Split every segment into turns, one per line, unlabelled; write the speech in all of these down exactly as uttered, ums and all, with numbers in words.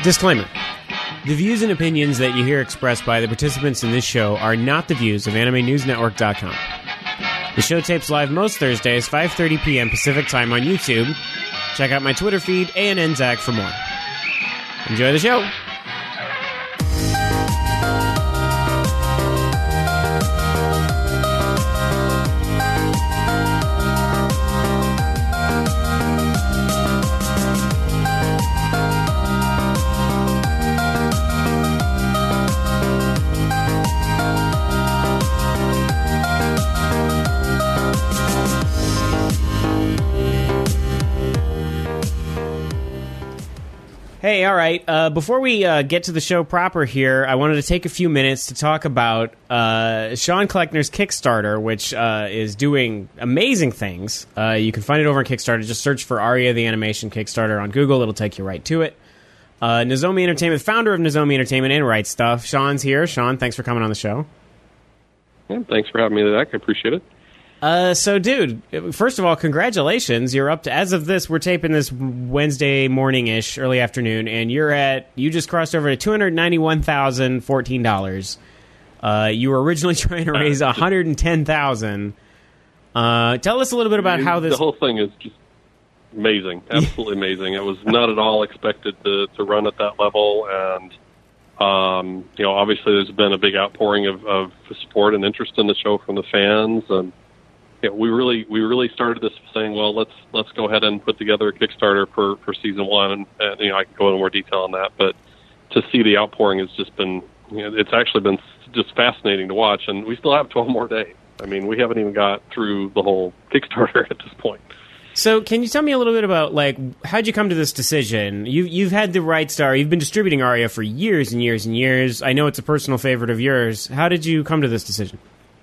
Disclaimer. The views and opinions that you hear expressed by the participants in this show are not the views of Anime News Network dot com. The show tapes live most Thursdays, five thirty p.m. Pacific Time on YouTube. Check out my Twitter feed, A N N Zach, for more. Enjoy the show! Hey, all right. Uh, before we uh, get to the show proper here, I wanted to take a few minutes to talk about uh, Sean Kleckner's Kickstarter, which uh, is doing amazing things. Uh, you can find it over on Kickstarter. Just search for Aria the Animation Kickstarter on Google. It'll take you right to it. Uh, Nozomi Entertainment, founder of Nozomi Entertainment and Right Stuff. Sean's here. Sean, thanks for coming on the show.
Yeah, thanks for having me, Zach. I appreciate it.
Uh, so, dude, first of all, congratulations. You're up to, as of this, we're taping this Wednesday morning-ish, early afternoon, and you're at, you just crossed over to two hundred ninety-one thousand fourteen dollars. Uh, you were originally trying to raise one hundred ten thousand dollars. Uh, tell us a little bit about how this...
The whole thing is just amazing, absolutely amazing. It was not at all expected to, to run at that level, and, um, you know, obviously there's been a big outpouring of, of support and interest in the show from the fans, and yeah, we really we really started this saying, well, let's let's go ahead and put together a Kickstarter for, for season one, and, and you know I can go into more detail on that. But to see the outpouring has just been, you know, it's actually been just fascinating to watch, and we still have twelve more days. I mean, we haven't even got through the whole Kickstarter at this point.
So, can you tell me a little bit about like how'd you come to this decision? You you've had the Right Star, you've been distributing Aria for years and years and years. I know it's a personal favorite of yours. How did you come to this decision?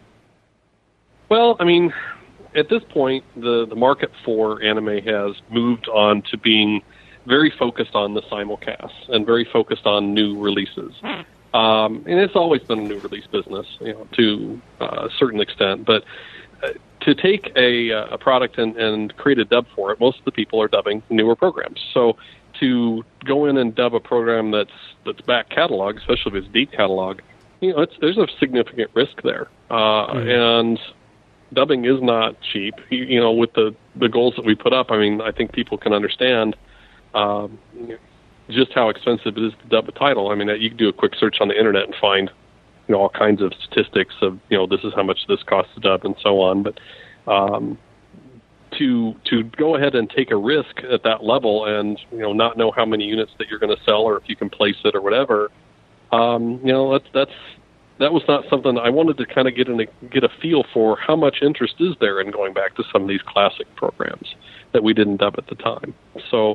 Well, I mean, at this point, the, the market for anime has moved on to being very focused on the simulcasts and very focused on new releases. Um, and it's always been a new release business, you know, to uh, a certain extent. But uh, to take a, a product and, and create a dub for it, most of the people are dubbing newer programs. So to go in and dub a program that's that's back catalog, especially if it's deep catalog, you know, it's, there's a significant risk there. Uh, mm-hmm. And dubbing is not cheap. You, you know, with the, the goals that we put up, I mean, I think people can understand um, just how expensive it is to dub a title. I mean, you can do a quick search on the internet and find, you know, all kinds of statistics of, you know, this is how much this costs to dub and so on. But um, to to go ahead and take a risk at that level and, you know, not know how many units that you're going to sell or if you can place it or whatever, um, you know, that's that's that was not something I wanted to kind of get in a, get a feel for how much interest is there in going back to some of these classic programs that we didn't dub at the time. So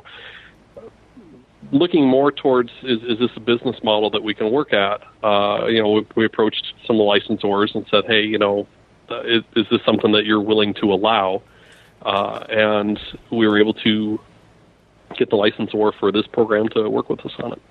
looking more towards, is, is this a business model that we can work at? Uh, you know, we, we approached some of the licensors and said, hey, you know, uh, is, is this something that you're willing to allow? Uh, and we were able to get the licensor for this program to work with us on it.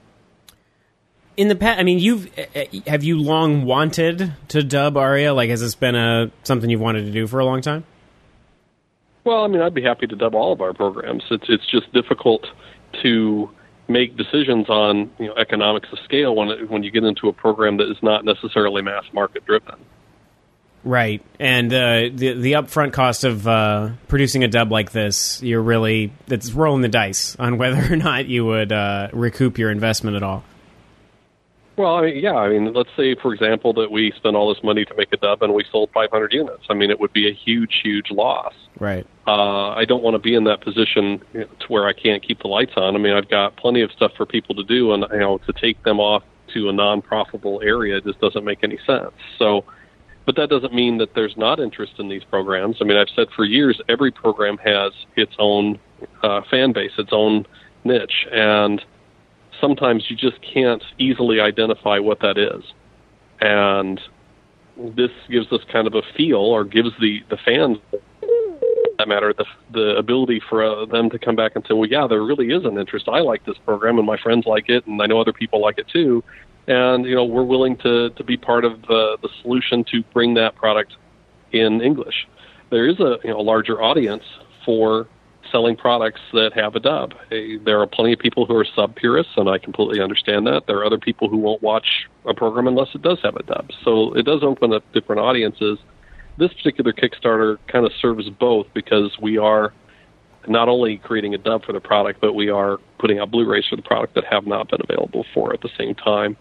In the past, I mean, you've have you long wanted to dub Aria? Like, has this been a something you've wanted to do for a long time?
Well, I mean, I'd be happy to dub all of our programs. It's it's just difficult to make decisions on, you know, economics of scale when it, when you get into a program that is not necessarily mass market driven.
Right, and uh, the the upfront cost of uh, producing a dub like this, you're really it's rolling the dice on whether or not you would uh, recoup your investment at all.
Well, I mean, yeah, I mean, let's say, for example, that we spent all this money to make a dub and we sold five hundred units. I mean, it would be a huge, huge loss.
Right.
Uh, I don't want to be in that position, you know, to where I can't keep the lights on. I mean, I've got plenty of stuff for people to do, and, you know, to take them off to a non-profitable area just doesn't make any sense. So, but that doesn't mean that there's not interest in these programs. I mean, I've said for years, every program has its own uh, fan base, its own niche, and sometimes you just can't easily identify what that is. And this gives us kind of a feel, or gives the, the fans, that matter, the, the ability for uh, them to come back and say, well, yeah, there really is an interest. I like this program, and my friends like it, and I know other people like it too. And, you know, we're willing to, to be part of uh, the solution to bring that product in English. There is a, you know, larger audience for selling products that have a dub. Hey, there are plenty of people who are sub purists, and I completely understand that. There are other people who won't watch a program unless it does have a dub. So it does open up different audiences. This particular Kickstarter kind of serves both, because we are not only creating a dub for the product, but we are putting out Blu-rays for the product that have not been available for at the same time.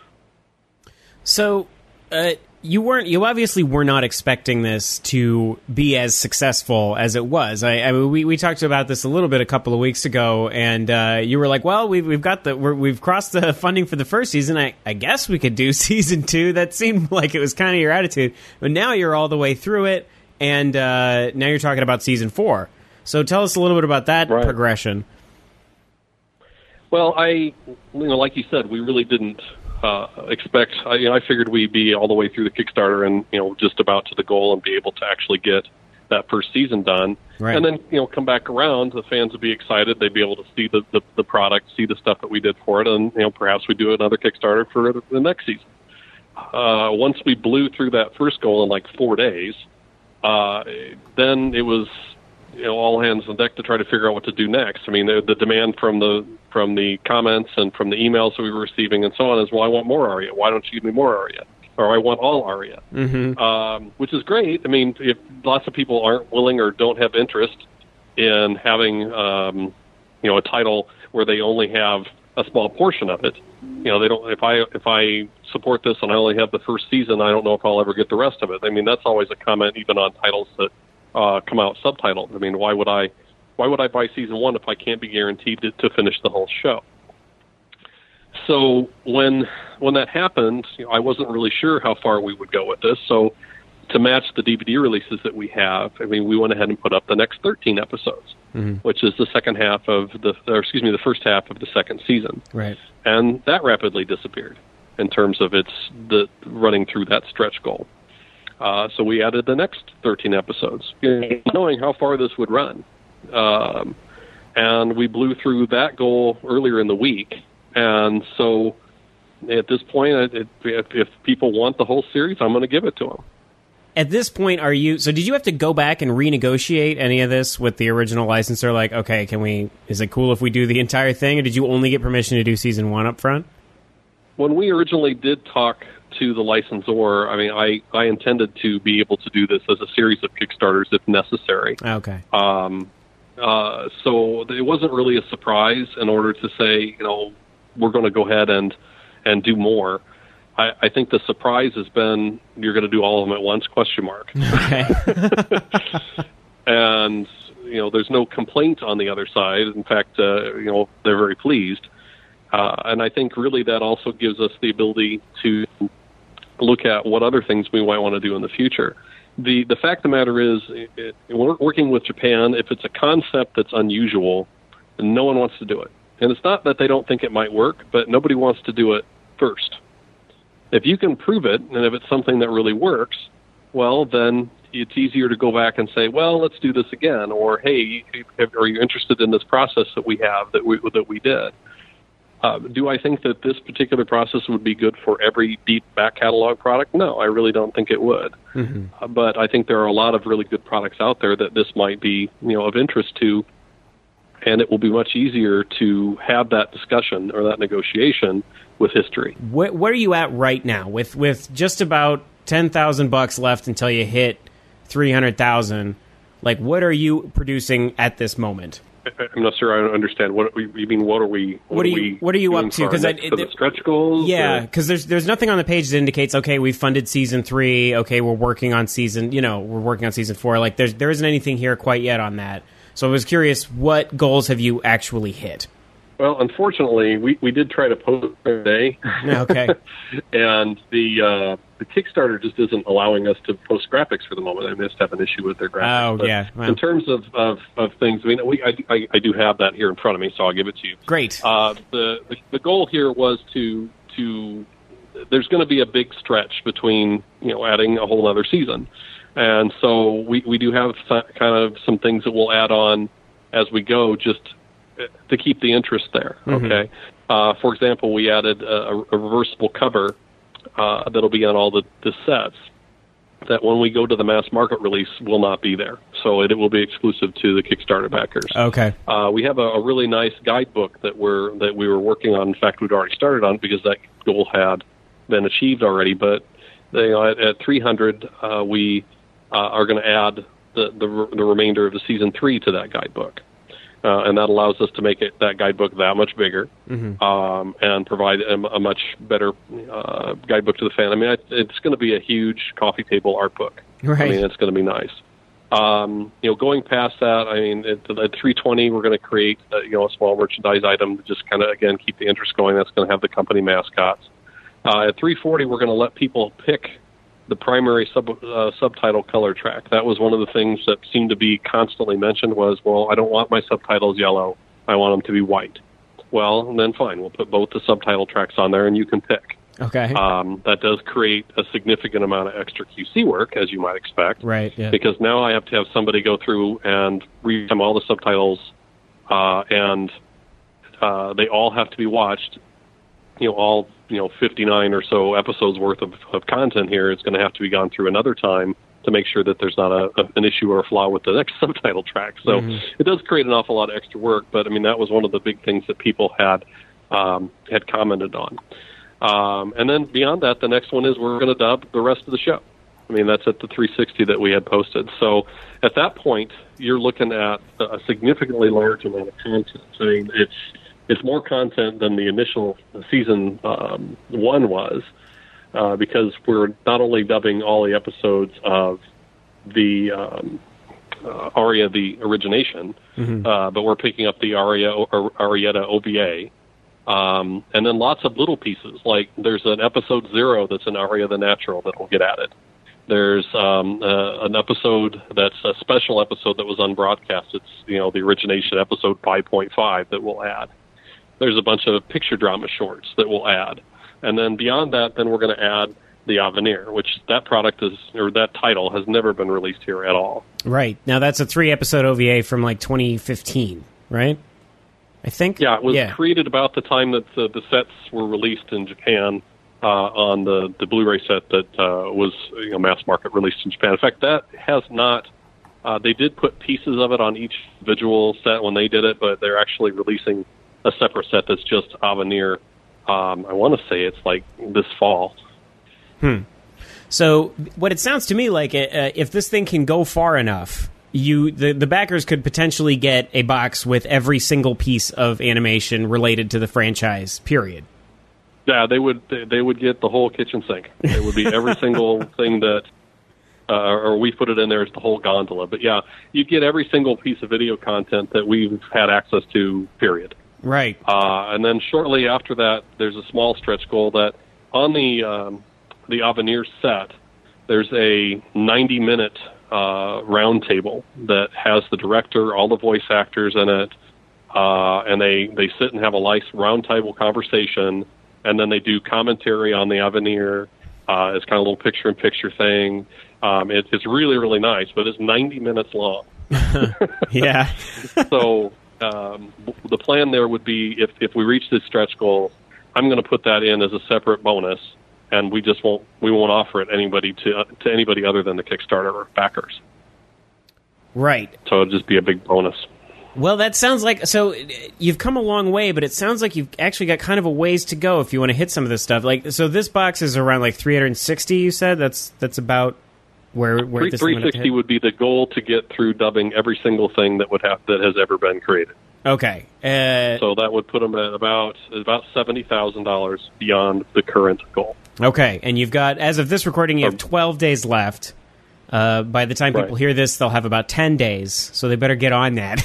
So, uh, you weren't, you obviously were not expecting this to be as successful as it was. I, I we, we talked about this a little bit a couple of weeks ago, and uh, you were like, well, we've, we've got the, we're, we've crossed the funding for the first season. I, I guess we could do season two. That seemed like it was kind of your attitude. But now you're all the way through it, and uh, now you're talking about season four. So tell us a little bit about that
right.
progression.
Well, I, you know, like you said, we really didn't uh, expect. I, you know, I figured we'd be all the way through the Kickstarter and, you know, just about to the goal and be able to actually get that first season done.
Right.
And then, you know, come back around. The fans would be excited. They'd be able to see the, the, the product, see the stuff that we did for it, and, you know, perhaps we do another Kickstarter for the, the next season. Uh, once we blew through that first goal in like four days, uh, then it was, you know, all hands on deck to try to figure out what to do next. I mean, the, the demand from the from the comments and from the emails that we were receiving and so on is, well, I want more Aria. Why don't you give me more Aria? Or I want all Aria,
mm-hmm.
um, which is great. I mean, if lots of people aren't willing or don't have interest in having, um, you know, a title where they only have a small portion of it, you know, they don't. If I if I support this and I only have the first season, I don't know if I'll ever get the rest of it. I mean, that's always a comment, even on titles that Uh, come out subtitled. I mean, why would I, why would I buy season one if I can't be guaranteed to, to finish the whole show? So when when that happened, you know, I wasn't really sure how far we would go with this. So to match the D V D releases that we have, I mean, we went ahead and put up the next thirteen episodes, mm-hmm. which is the second half of the, or excuse me, the first half of the second season.
Right.
And that rapidly disappeared in terms of its the running through that stretch goal. Uh, so we added the next thirteen episodes, knowing how far this would run. Um, and we blew through that goal earlier in the week. And so at this point, it, if, if people want the whole series, I'm going to give it to them.
At this point, are you... So did you have to go back and renegotiate any of this with the original licensor? Like, okay, can we... Is it cool if we do the entire thing? Or did you only get permission to do season one up front?
When we originally did talk to the licensor, I mean, I, I intended to be able to do this as a series of Kickstarters if necessary.
Okay.
Um, uh, so it wasn't really a surprise in order to say, you know, we're going to go ahead and, and do more. I, I think the surprise has been, you're going to do all of them at once, question mark.
Okay.
And, you know, there's no complaint on the other side. In fact, uh, you know, they're very pleased. Uh, and I think really that also gives us the ability to look at what other things we might want to do in the future. The the fact of the matter is, it, it, working with Japan, if it's a concept that's unusual, no one wants to do it. And it's not that they don't think it might work, but nobody wants to do it first. If you can prove it, and if it's something that really works, well, then it's easier to go back and say, well, let's do this again. Or, hey, are you interested in this process that we have, that we that we did? Uh, do I think that this particular process would be good for every deep back catalog product? No, I really don't think it would. Mm-hmm. Uh, but I think there are a lot of really good products out there that this might be, you know, of interest to, and it will be much easier to have that discussion or that negotiation with history.
What, where are you at right now with with just about ten thousand bucks left until you hit three hundred thousand? Like, what are you producing at this moment?
I'm not sure I understand. What you mean? What are we? What,
what are you?
we
what are you up to?
Because the stretch goals.
Yeah, because there's there's nothing on the page that indicates, okay, we funded season three. Okay, we're working on season. You know, we're working on season four. Like, there's there isn't anything here quite yet on that. So I was curious, what goals have you actually hit?
Well, unfortunately, we, we did try to post today.
Okay.
And the uh, the Kickstarter just isn't allowing us to post graphics for the moment. I just have an issue with their graphics.
Oh,
but
yeah. Well.
In terms of, of, of things, I mean, we I, I, I do have that here in front of me, so I'll give it to you.
Great.
Uh, the, the the goal here was to to there's going to be a big stretch between, you know, adding a whole other season. And so we, we do have kind of some things that we'll add on as we go, just to keep the interest there. Mm-hmm. Okay. Uh, for example, we added a, a reversible cover uh, that'll be on all the, the sets. that when we go to the mass market release will not be there. So it, it will be exclusive to the Kickstarter backers.
Okay.
Uh, we have a, a really nice guidebook that we're that we were working on. In fact, we'd already started on because that goal had been achieved already. But you know, at, at three hundred, uh, we uh, are going to add the, the the remainder of the season three to that guidebook. Uh, and that allows us to make it, that guidebook that much bigger, mm-hmm. um, and provide a, a much better uh, guidebook to the fan. I mean, it's going to be a huge coffee table art book.
Right.
I mean, it's going to be nice. Um, you know, going past that, I mean, at, at three twenty, we're going to create uh, you know a small merchandise item to just kind of again keep the interest going. That's going to have the company mascots. Uh, at three forty, we're going to let people pick the primary sub, uh, subtitle color track. That was one of the things that seemed to be constantly mentioned was, well, I don't want my subtitles yellow. I want them to be white. Well, then fine. We'll put both the subtitle tracks on there, and you can pick.
Okay.
Um, that does create a significant amount of extra Q C work, as you might expect.
Right, yeah.
Because now I have to have somebody go through and read them all the subtitles, uh, and uh, they all have to be watched. You know, all you know, fifty-nine or so episodes worth of, of content here is going to have to be gone through another time to make sure that there's not a, a, an issue or a flaw with the next subtitle track. So mm-hmm. it does create an awful lot of extra work, but I mean that was one of the big things that people had um, had commented on. Um, and then beyond that, the next one is we're going to dub the rest of the show. I mean that's at the three sixty that we had posted. So at that point, you're looking at a significantly large amount of content. I mean it's It's more content than the initial season um, one was, uh, because we're not only dubbing all the episodes of the um, uh, Aria, the origination, mm-hmm. uh, but we're picking up the Aria or Arietta O V A, um, and then lots of little pieces. Like there's an episode zero that's an Aria the Natural that will get added. There's um, uh, an episode that's a special episode that was unbroadcast. It's you know the origination episode five point five that we'll add. There's a bunch of picture drama shorts that we'll add. And then beyond that, then we're going to add the Avenir, which that product is, or that title has never been released here at all.
Right. Now that's a three-episode O V A from like twenty fifteen, right? I think?
Yeah, it was
yeah.
created about the time that the, the sets were released in Japan uh, on the, the Blu-ray set that uh, was you know, mass market released in Japan. In fact, that has not, uh, they did put pieces of it on each individual set when they did it, but they're actually releasing a separate set that's just Avenir. Um, I want to say it's like this fall.
Hmm. So what it sounds to me like, uh, if this thing can go far enough, you the, the backers could potentially get a box with every single piece of animation related to the franchise, period.
Yeah, they would they would get the whole kitchen sink. It would be every single thing that, uh, or we put it in there as the whole gondola. But yeah, you get every single piece of video content that we've had access to, period.
Right.
Uh, and then shortly after that, there's a small stretch goal that on the um, the Avenir set, there's a ninety minute uh, round table that has the director, all the voice actors in it, uh, and they, they sit and have a nice round table conversation, and then they do commentary on the Avenir. Uh, it's kind of a little picture-in-picture thing. Um, it, it's really, really nice, but it's ninety minutes long.
Yeah.
So... Um, the plan there would be if, if we reach this stretch goal, I'm going to put that in as a separate bonus, and we just won't we won't offer it anybody to uh, to anybody other than the Kickstarter backers.
Right.
So it'll just be a big bonus.
Well, that sounds like so. You've come a long way, but it sounds like you've actually got kind of a ways to go if you want to hit some of this stuff. Like, so this box is around like three hundred sixty. You said that's that's about. Where, where this
three sixty would be the goal to get through dubbing every single thing that would have that has ever been created.
Okay, uh,
so that would put them at about about seventy thousand dollars beyond the current goal.
Okay, and you've got as of this recording, you have twelve days left. Uh, by the time people
right.
hear this, they'll have about ten days, so they better get on that.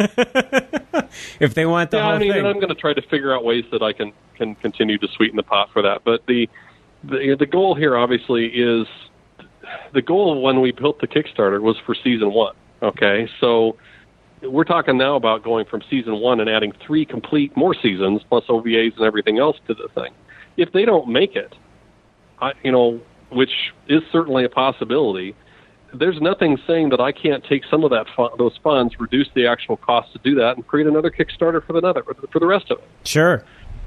Right.
If they want the
yeah,
whole
I mean,
thing.
I'm going to try to figure out ways that I can can continue to sweeten the pot for that. But the the, the goal here, obviously, is. The goal when we built the Kickstarter was for season one, okay? So we're talking now about going from season one and adding three complete more seasons plus O V As and everything else to the thing. If they don't make it, I, you know, which is certainly a possibility, there's nothing saying that I can't take some of that fun, those funds, reduce the actual cost to do that, and create another Kickstarter for the, another, for the rest of it.
Sure.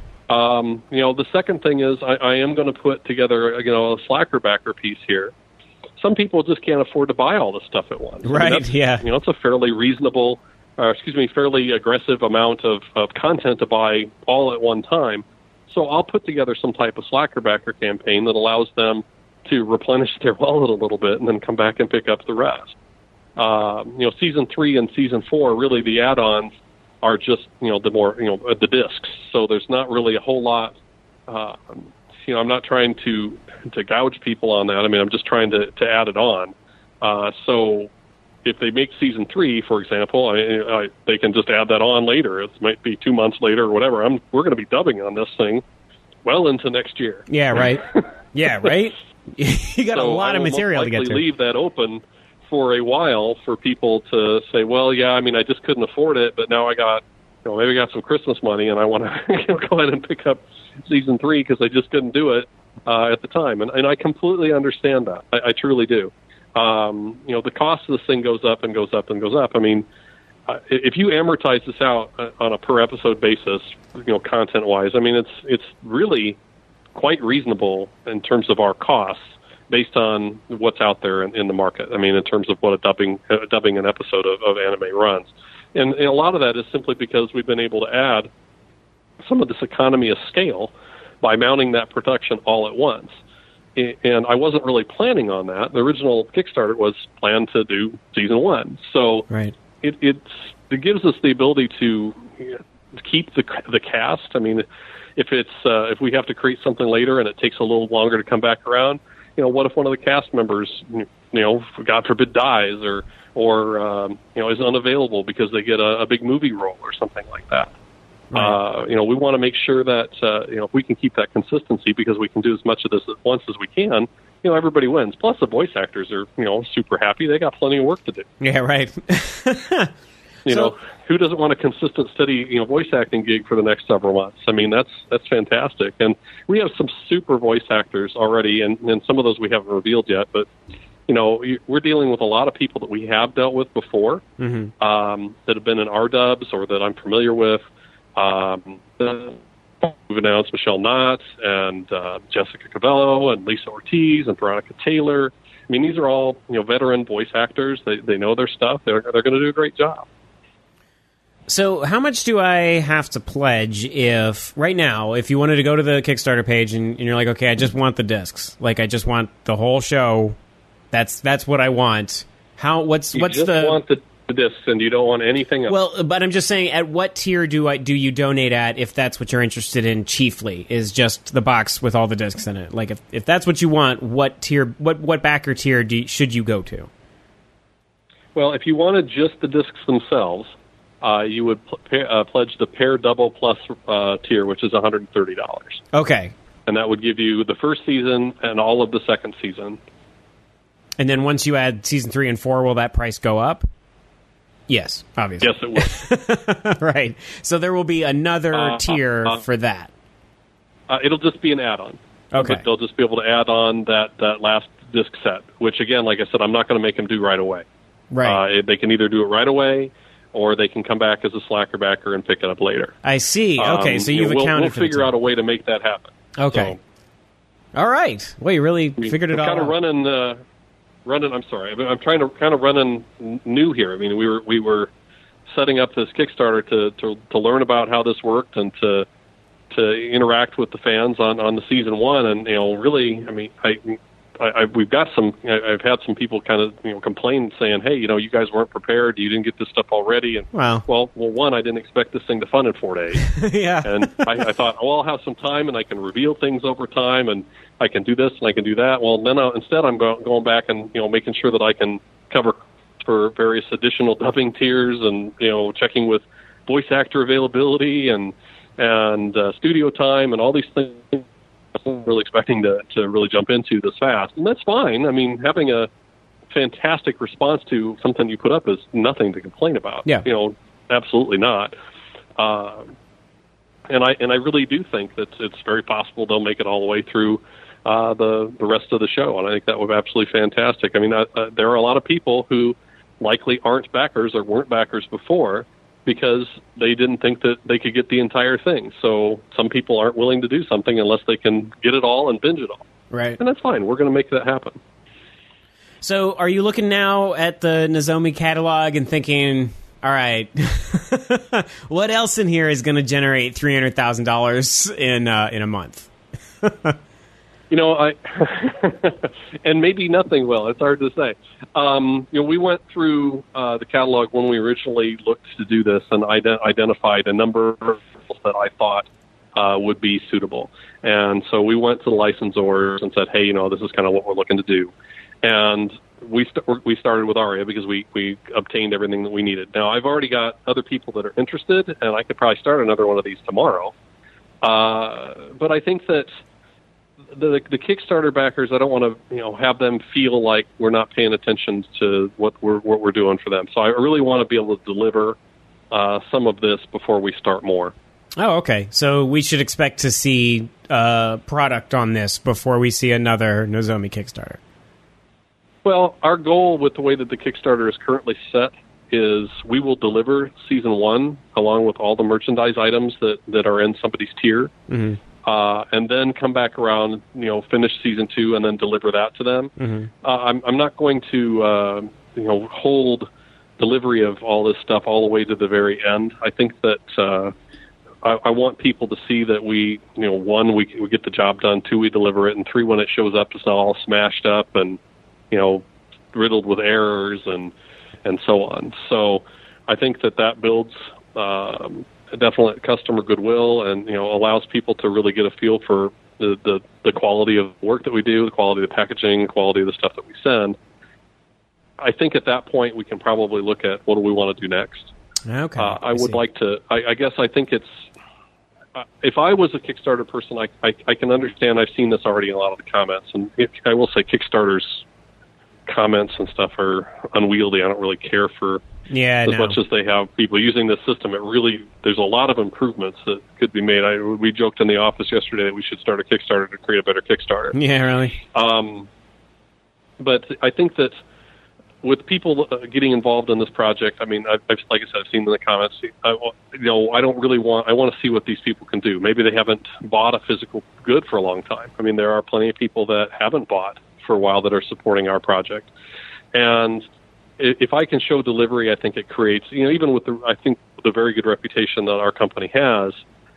Um, you know, the second thing is I, I am going to put together, you know, a Slacker backer piece here. some people just can't afford to buy all this stuff at once.
Right,
I mean, that's,
yeah.
You know, it's a fairly reasonable, uh, excuse me, fairly aggressive amount of, of content to buy all at one time. So I'll put together some type of slacker backer campaign that allows them to replenish their wallet a little bit and then come back and pick up the rest. Uh, you know, season three and season four, really the add-ons are just, you know, the more, you know, the discs. So there's not really a whole lot, uh, you know, I'm not trying to, to gouge people on that. I mean, I'm just trying to, to add it on. Uh, so if they make season three, for example, I, I, they can just add that on later. It might be two months later or whatever. I'm, we're going to be dubbing on this thing well into next year.
Yeah, right. Yeah, right. You got
so
a lot
I
of material to get to.
Leave that open for a while for people to say, well, yeah, I mean, I just couldn't afford it, but now I got, you know, maybe I got some Christmas money and I want to you know, go ahead and pick up season three because I just couldn't do it uh, at the time. And, and I completely understand that. I, I truly do. Um, you know, the cost of this thing goes up and goes up and goes up. I mean, uh, if you amortize this out on a per episode basis, you know, content wise, I mean, it's it's really quite reasonable in terms of our costs based on what's out there in, in the market. I mean, in terms of what a dubbing uh, dubbing an episode of, of anime runs, and, and a lot of that is simply because we've been able to add some of this economy of scale by mounting that production all at once. And I wasn't really planning on that. The original Kickstarter was planned to do season one, so
right.
it it's, it gives us the ability to keep the the cast. I mean, if it's uh, if we have to create something later and it takes a little longer to come back around, you know, what if one of the cast members, you know, God forbid, dies or or um, you know is unavailable because they get a, a big movie role or something like that. Right. Uh, you know, we want to make sure that, uh, you know, if we can keep that consistency because we can do as much of this at once as we can, you know, everybody wins. Plus the voice actors are, you know, super happy. They got plenty of work to do.
Yeah, right.
you
so,
know, who doesn't want a consistent, steady, you know, voice acting gig for the next several months? I mean, that's that's fantastic. And we have some super voice actors already, and, and some of those we haven't revealed yet, but, you know, we're dealing with a lot of people that we have dealt with before
mm-hmm.
um, that have been in our dubs or that I'm familiar with. Um, we've announced Michelle Knott and uh, Jessica Cavello and Lisa Ortiz and Veronica Taylor. I mean, these are all, you know, veteran voice actors. They they know their stuff. They're they're going to do a great job.
So how much do I have to pledge if, right now, if you wanted to go to the Kickstarter page and, and you're like, okay, I just want the discs. Like, I just want the whole show. That's that's what I want. How, what's,
you
what's
just
the...
want the discs and you don't want anything else.
Well, but I'm just saying, at what tier do I do you donate at if that's what you're interested in chiefly, is just the box with all the discs in it? Like, if, if that's what you want, what tier, what, what backer tier do you, should you go to?
Well, if you wanted just the discs themselves, uh, you would pl- pay, uh, pledge the Pair Double Plus uh, tier, which is one hundred thirty dollars.
Okay.
And that would give you the first season and all of the second season.
And then once you add season three and four, will that price go up? Yes, obviously.
Yes, it will.
Right. So there will be another
uh,
tier
uh,
for that.
Uh, it'll just be an add-on.
Okay.
But they'll just be able to add on that, that last disc set, which, again, like I said, I'm not going to make them do right away.
Right.
Uh, they can either do it right away, or they can come back as a slacker backer and pick it up later.
I see. Okay,
um,
so you've
you know,
accounted
we'll,
for
we'll figure
the
out a way to make that happen.
Okay.
So,
all right. Well, you really
I mean,
figured it
we're
all
kind
out.
of running, uh, running. I'm sorry. I'm trying to kind of running new here. I mean, we were we were setting up this Kickstarter to, to to learn about how this worked and to to interact with the fans on, on the season one. And you know, really, I mean, I, I, I we've got some. I, I've had some people kind of you know complain, saying, "Hey, you know, you guys weren't prepared. You didn't get this stuff already." And
wow.
well, well, one, I didn't expect this thing to fund in four days.
Yeah.
And I, I thought, oh, I'll have some time, and I can reveal things over time, and I can do this and I can do that. Well, then uh, instead, I'm go- going back and you know making sure that I can cover for various additional dubbing tiers, and you know checking with voice actor availability and and uh, studio time and all these things. I wasn't really expecting to to really jump into this fast, and that's fine. I mean, having a fantastic response to something you put up is nothing to complain about.
Yeah,
you know, absolutely not. Uh, and I and I really do think that it's very possible they'll make it all the way through uh, the the rest of the show, and I think that would be absolutely fantastic. I mean, uh, uh, there are a lot of people who likely aren't backers or weren't backers before because they didn't think that they could get the entire thing. So some people aren't willing to do something unless they can get it all and binge it all.
Right.
And that's fine. We're going to make that happen.
So are you looking now at the Nozomi catalog and thinking, all right, what else in here is going to generate three hundred thousand dollars in uh, in a month?
You know, I and maybe nothing will. It's hard to say. Um, you know, we went through uh, the catalog when we originally looked to do this and ident- identified a number of that I thought uh, would be suitable. And so we went to the licensors and said, hey, you know, this is kind of what we're looking to do. And we st- we started with Aria because we, we obtained everything that we needed. Now, I've already got other people that are interested, and I could probably start another one of these tomorrow. Uh, but I think that The, the Kickstarter backers, I don't want to, you know, have them feel like we're not paying attention to what we're what we're doing for them. So I really want to be able to deliver uh, some of this before we start more.
Oh, okay. So we should expect to see uh, product on this before we see another Nozomi Kickstarter.
Well, our goal with the way that the Kickstarter is currently set is we will deliver season one along with all the merchandise items that, that are in somebody's tier. Mm-hmm. Uh, and then come back around, you know, finish season two, and then deliver that to them. Mm-hmm. Uh, I'm, I'm not going to, uh, you know, hold delivery of all this stuff all the way to the very end. I think that uh, I, I want people to see that we, you know, one, we, we get the job done, two, we deliver it, and three, when it shows up, it's not all smashed up and, you know, riddled with errors and and so on. So I think that that builds Um, definite customer goodwill and, you know, allows people to really get a feel for the, the, the quality of work that we do, the quality of the packaging, the quality of the stuff that we send. I think at that point we can probably look at what do we want to do next.
Okay.
Uh, I,
I
would
see.
like to, I, I guess I think it's, uh, if I was a Kickstarter person, I, I, I can understand, I've seen this already in a lot of the comments, and it, I will say Kickstarter's comments and stuff are unwieldy. I don't really care for
Yeah,
as
no.
much as they have people using this system. It really, there's a lot of improvements that could be made. I, we joked in the office yesterday that we should start a Kickstarter to create a better Kickstarter.
Yeah, really.
Um, but I think that with people uh, getting involved in this project, I mean, I've, I've, like I said, I've seen in the comments, I, you know, I don't really want, I want to see what these people can do. Maybe they haven't bought a physical good for a long time. I mean, there are plenty of people that haven't bought for a while that are supporting our project. And if I can show delivery, I think it creates, you know, even with the, I think the very good reputation that our company has,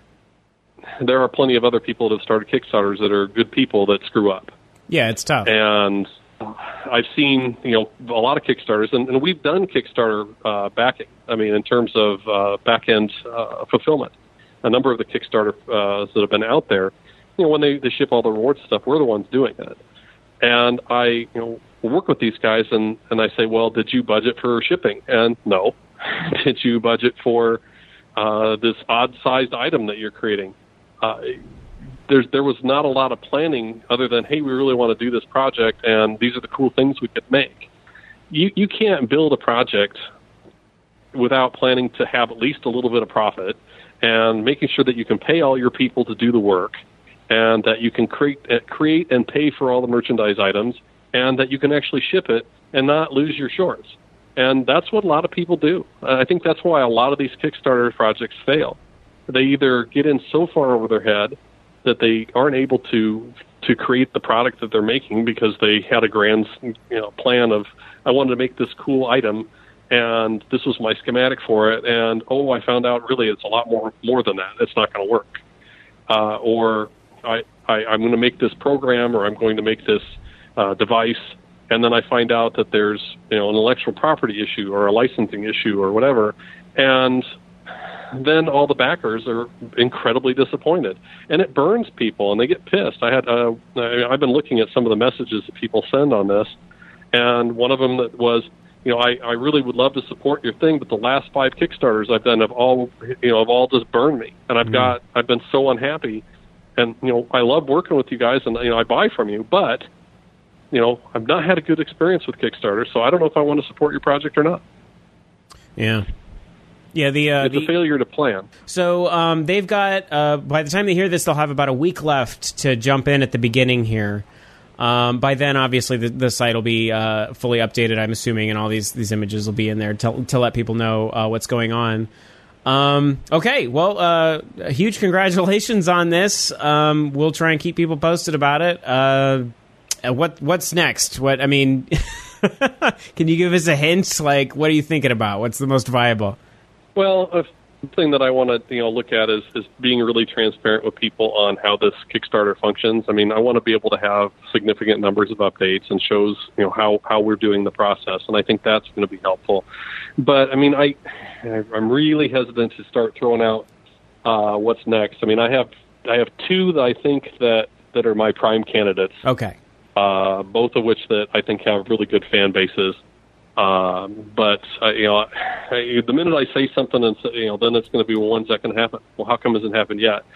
there are plenty of other people that have started Kickstarters that are good people that screw up.
Yeah, it's tough.
And I've seen, you know, a lot of Kickstarters, and, and we've done Kickstarter uh, backing. I mean, in terms of uh, back-end uh, fulfillment. A number of the Kickstarter uh, that have been out there, you know, when they, they ship all the rewards stuff, we're the ones doing it. And I, you know, work with these guys, and, and I say, well, did you budget for shipping? And no. Did you budget for uh, this odd-sized item that you're creating? Uh, there's, there was not a lot of planning other than, hey, we really want to do this project, and these are the cool things we could make. You, you can't build a project without planning to have at least a little bit of profit and making sure that you can pay all your people to do the work, and that you can create, uh, create and pay for all the merchandise items, and that you can actually ship it and not lose your shorts. And that's what a lot of people do. I think that's why a lot of these Kickstarter projects fail. They either get in so far over their head that they aren't able to to create the product that they're making because they had a grand, you know, plan of, I wanted to make this cool item, and this was my schematic for it, and oh, I found out really it's a lot more more than that. It's not going to work. Uh, or I, I, I'm going to make this program, or I'm going to make this uh, device, and then I find out that there's, you know, an intellectual property issue or a licensing issue or whatever, and then all the backers are incredibly disappointed, and it burns people, and they get pissed. I had uh, I've been looking at some of the messages that people send on this, and one of them that was, you know, I, I really would love to support your thing, but the last five Kickstarters I've done have all, you know, have all just burned me, and I've mm-hmm. got I've been so unhappy, and you know, I love working with you guys, and you know, I buy from you, but you know, I've not had a good experience with Kickstarter, so I don't know if I want to support your project or not.
Yeah. Yeah, the uh,
it's
the,
a failure to plan.
So um, they've got, uh, by the time they hear this, they'll have about a week left to jump in at the beginning here. Um, by then, obviously, the, the site will be uh, fully updated, I'm assuming, and all these, these images will be in there to, to let people know uh, what's going on. Um, okay, well, uh, huge congratulations on this. Um, we'll try and keep people posted about it. Uh, what What's next? What I mean... Can you give us a hint? Like, what are you thinking about? What's the most viable?
Well, a thing that I want to you know look at is, is being really transparent with people on how this Kickstarter functions. I mean, I want to be able to have significant numbers of updates and shows you know how, how we're doing the process, and I think that's going to be helpful. But I mean, I I'm really hesitant to start throwing out uh, what's next. I mean, I have I have two that I think that, that are my prime candidates.
Okay.
Uh, both of which that I think have really good fan bases. Um, but uh, you know, I, the minute I say something, and you know, then it's going to be well, when's that going to happen? Well, how come it hasn't happened yet?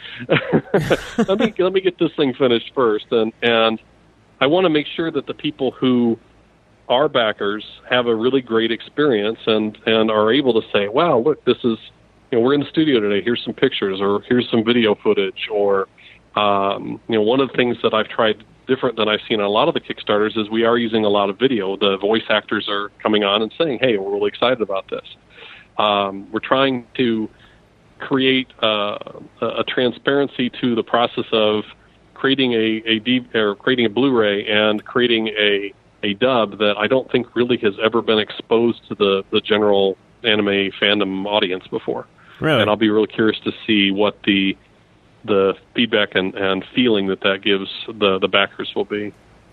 let me let me get this thing finished first, and and I want to make sure that the people who are backers have a really great experience and and are able to say, wow, look, this is you know, we're in the studio today. Here's some pictures, or here's some video footage, or um, you know, one of the things that I've tried different than I've seen on a lot of the Kickstarters is we are using a lot of video. The voice actors are coming on and saying, hey, we're really excited about this. Um, we're trying to create uh, a transparency to the process of creating a, a D, or creating a Blu-ray and creating a, a dub that I don't think really has ever been exposed to the, the general anime fandom audience before.
Really?
And I'll be really curious to see what the the feedback and, and feeling that that gives the, the backers will be.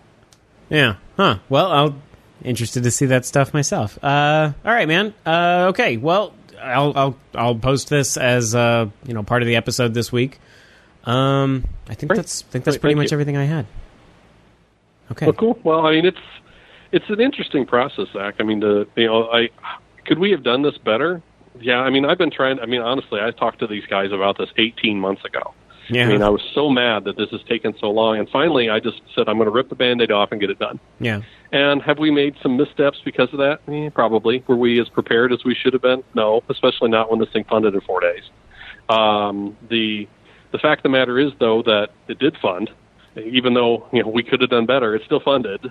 Yeah. Huh. Well, I'll interested to see that stuff myself. Uh, all right, man. Uh, okay. Well, I'll, I'll, I'll post this as, uh, you know, part of the episode this week. Um, I think
Great.
that's, I think that's
Great,
pretty
thank
much
you.
everything I had. Okay.
Well, cool. Well, I mean, it's, it's an interesting process, Zach. I mean, the, you know, I, could we have done this better? Yeah, I mean, I've been trying. I mean, honestly, I talked to these guys about this eighteen months ago.
Yeah.
I mean, I was so mad that this has taken so long, and finally, I just said, I'm going to rip the Band-Aid off and get it done.
Yeah.
And have we made some missteps because of that? Eh, probably. Were we as prepared as we should have been? No, especially not when this thing funded in four days. Um, the the fact of the matter is, though, that it did fund, even though you know we could have done better. It's still funded.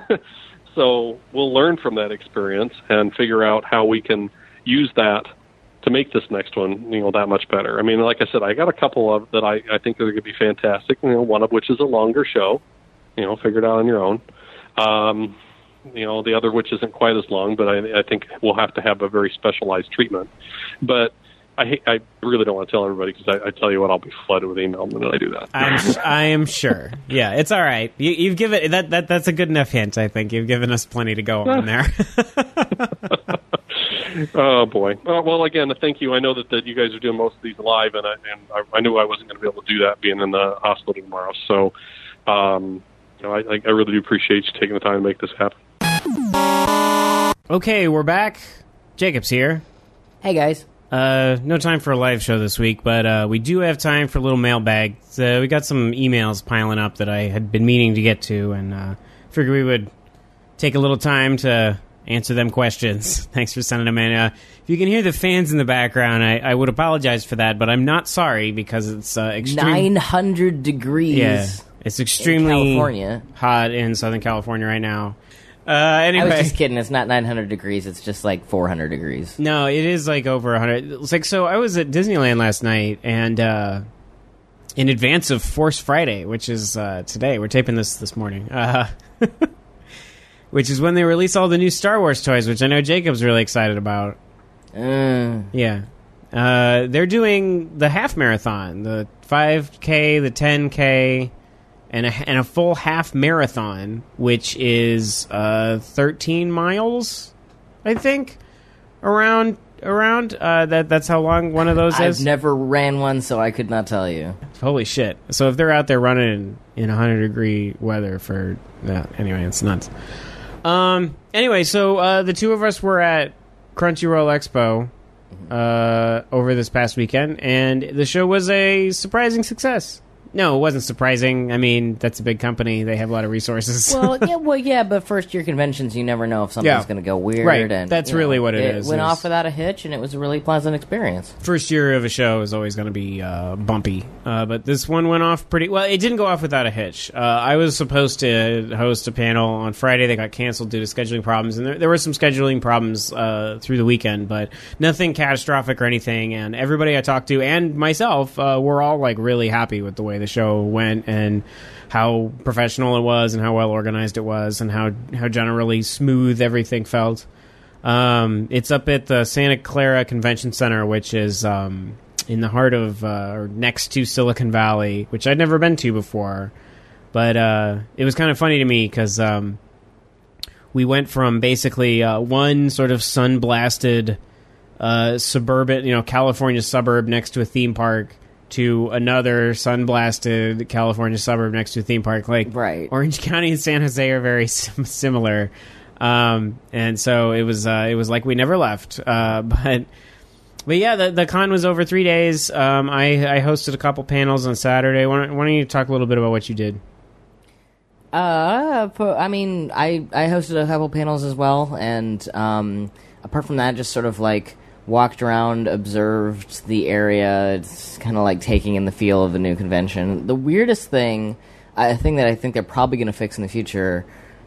So we'll learn from that experience and figure out how we can use that to make this next one, you know, that much better. I mean, like I said, I got a couple of that I, I think are going to be fantastic. You know, one of which is a longer show. You know, figure it out on your own. Um, you know, the other which isn't quite as long, but I, I think we'll have to have a very specialized treatment. But I, I really don't want to tell everybody because I, I tell you what, I'll be flooded with email the minute I do that.
I'm, I am sure. Yeah, it's all right. You, you've given that, that. That's a good enough hint. I think you've given us plenty to go on there.
Oh boy. Well, well, again, thank you. I know that, that you guys are doing most of these live, and I, and I, I knew I wasn't going to be able to do that being in the hospital tomorrow. So, um, you know, I, I really do appreciate you taking the time to make this happen.
Okay, we're back. Jacob's here.
Hey, guys.
Uh, no time for a live show this week, but uh, we do have time for a little mailbag. So we got some emails piling up that I had been meaning to get to, and uh, figured we would take a little time to answer them questions. Thanks for sending them in. Uh, if you can hear the fans in the background, I, I would apologize for that, but I'm not sorry because it's uh, extreme.
nine hundred degrees.
Yeah, it's extremely
in California.
hot in Southern California right now. Uh, anyway,
I was just kidding. It's not nine hundred degrees. It's just like four hundred degrees.
No, it is like over one hundred. It's like, so I was at Disneyland last night, and uh, in advance of Force Friday, which is uh, today, we're taping this this morning, uh, which is when they release all the new Star Wars toys, which I know Jacob's really excited about.
Uh,
Yeah. Uh, they're doing the half marathon, the five K, the ten K, and a, and a full half marathon, which is uh, thirteen miles, I think, around around. Uh, that that's how long one of those
I've
is.
never ran one, so I could not tell you.
Holy shit! So if they're out there running in, in one hundred degree weather for that, anyway, it's nuts. Um. Anyway, so uh, the two of us were at Crunchyroll Expo uh, over this past weekend, and the show was a surprising success. No, it wasn't surprising. I mean, that's a big company. They have a lot of resources.
Well, yeah, well, yeah, but first year conventions, you never know if something's
Yeah.
going to go weird.
Right,
And,
that's
you know,
really what it
it
is.
went
It was-
off without a hitch, and it was a really pleasant experience.
First year of a show is always going to be uh, bumpy, uh, but this one went off pretty well. It didn't go off without a hitch. Uh, I was supposed to host a panel on Friday. They got canceled due to scheduling problems, and there, there were some scheduling problems uh, through the weekend, but nothing catastrophic or anything. And everybody I talked to, and myself, uh, were all like really happy with the way way the show went and how professional it was and how well organized it was and how how generally smooth everything felt. Um, it's up at the Santa Clara Convention Center, which is um, in the heart of uh, or next to Silicon Valley, which I'd never been to before. But uh, it was kind of funny to me because um, we went from basically uh, one sort of sun-blasted uh, suburban, you know, California suburb next to a theme park to another sun-blasted California suburb next to a theme park. Like,
right.
Orange County and San Jose are very sim- similar. Um, and so it was, uh, it was like we never left. Uh, but, but yeah, the, the con was over three days. Um, I, I hosted a couple panels on Saturday. Why don't, why don't you talk a little bit about what you did?
Uh, I mean, I, I hosted a couple panels as well. And, um, apart from that, just sort of like walked around, observed the area. It's kind of like taking in the feel of a new convention. The weirdest thing, I think that I think they're probably going to fix in the future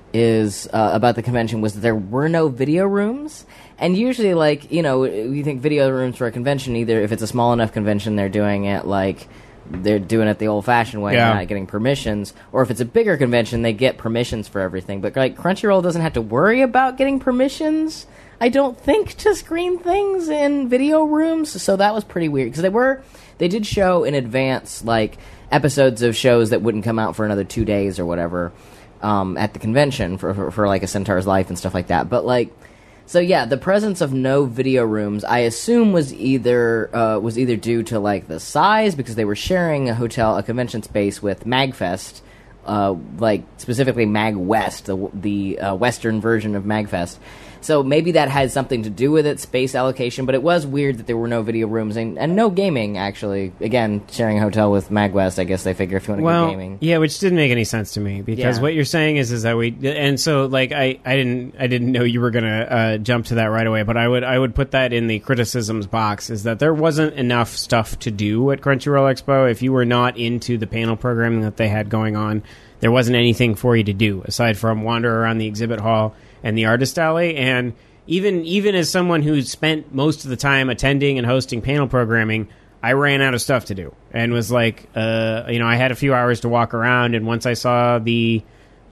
is uh, about the convention was that there were no video rooms. And usually, like, you know, you think video rooms for a convention, either if it's a small enough convention, they're doing it like they're doing it the old-fashioned way,
yeah.
not getting permissions. Or if it's a bigger convention, they get permissions for everything. But, like, Crunchyroll doesn't have to worry about getting permissions, I don't think, to screen things in video rooms. So that was pretty weird. Because they were, they did show in advance, like, episodes of shows that wouldn't come out for another two days or whatever. Um, at the convention for, for for like a Centaur's Life and stuff like that. But like, so yeah, the presence of no video rooms, I assume was either uh, was either due to like the size, because they were sharing a hotel, a convention space with MagFest, uh, like specifically Mag West, the the uh, Western version of MagFest. So maybe that had something to do with it, space allocation, but it was weird that there were no video rooms and, and no gaming, actually. Again, sharing a hotel with MagWest, I guess they figure if you want to
well,
go gaming.
Yeah, which didn't make any sense to me, because
Yeah.
what you're saying is is that we and so like I, I didn't I didn't know you were going to uh, jump to that right away, but I would I would put that in the criticisms box, is that there wasn't enough stuff to do at Crunchyroll Expo. If you were not into the panel programming that they had going on, there wasn't anything for you to do aside from wander around the exhibit hall and the artist alley. And even even as someone who's spent most of the time attending and hosting panel programming, I ran out of stuff to do and was like, uh, you know, I had a few hours to walk around. And once I saw the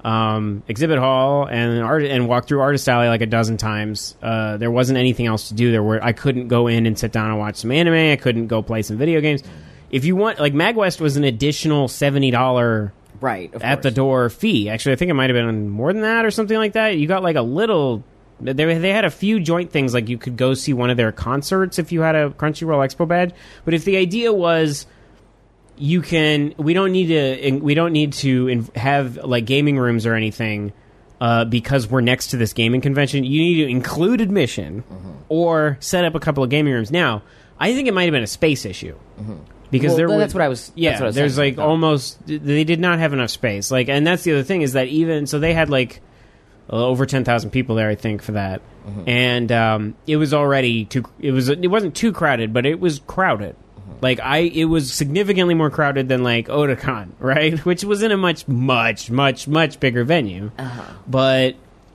um, exhibit hall and art and walked through artist alley like a dozen times, uh, there wasn't anything else to do there. Where I couldn't go in and sit down and watch some anime. I couldn't go play some video games. If you want, like, MagWest was an additional seventy dollars
Right, of
at
course.
the door fee. Actually, I think it might have been more than that or something like that. You got like a little. They they had a few joint things, like you could go see one of their concerts if you had a Crunchyroll Expo badge. But if the idea was you can, we don't need to we don't need to have like gaming rooms or anything uh, because we're next to this gaming convention. You need to include admission mm-hmm. or set up a couple of gaming rooms. Now, I think it might have been a space issue. Mm-hmm. Because
well,
there
that's
were,
what I was.
Yeah,
that's what I was
there's
saying.
like almost they did not have enough space. Like, and that's the other thing is that even so they had like uh, over ten thousand people there, I think, for that, mm-hmm. and um, it was already too. It was it wasn't too crowded, but it was crowded. Mm-hmm. Like I, it was significantly more crowded than like Otakon, right? Which was in a much, much, much, much bigger venue,
uh-huh.
but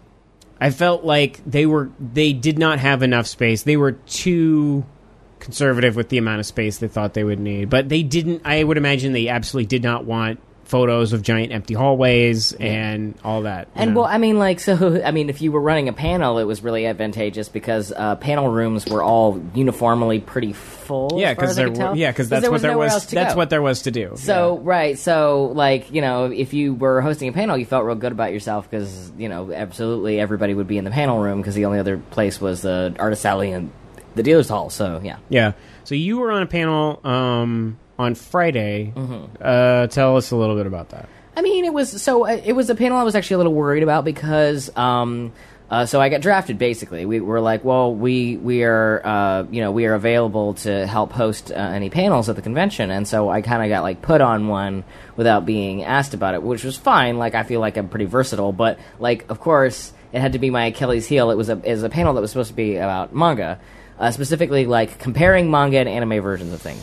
I felt like they were they did not have enough space. They were too conservative with the amount of space they thought they would need, but they didn't. I would imagine they absolutely did not want photos of giant empty hallways yeah. and all that.
And
know?
well, I mean, like, so I mean, if you were running a panel, it was really advantageous because uh, panel rooms were all uniformly pretty full.
Yeah,
because
there were, yeah, because that's
there
what there was. That's
go.
what there was to do.
So
yeah.
right, so like you know, if you were hosting a panel, you felt real good about yourself because you know, absolutely everybody would be in the panel room because the only other place was the artist alley and the dealer's hall. So yeah,
yeah. So you were on a panel um, on Friday.
Mm-hmm.
Uh, tell us a little bit about that.
I mean, it was so uh, it was a panel I was actually a little worried about because um, uh, so I got drafted. Basically, we were like, well, we we are uh, you know we are available to help host uh, any panels at the convention, and so I kind of got like put on one without being asked about it, which was fine. Like I feel like I'm pretty versatile, but like of course it had to be my Achilles heel. It was a it was a panel that was supposed to be about manga, uh, specifically like comparing manga and anime versions of things.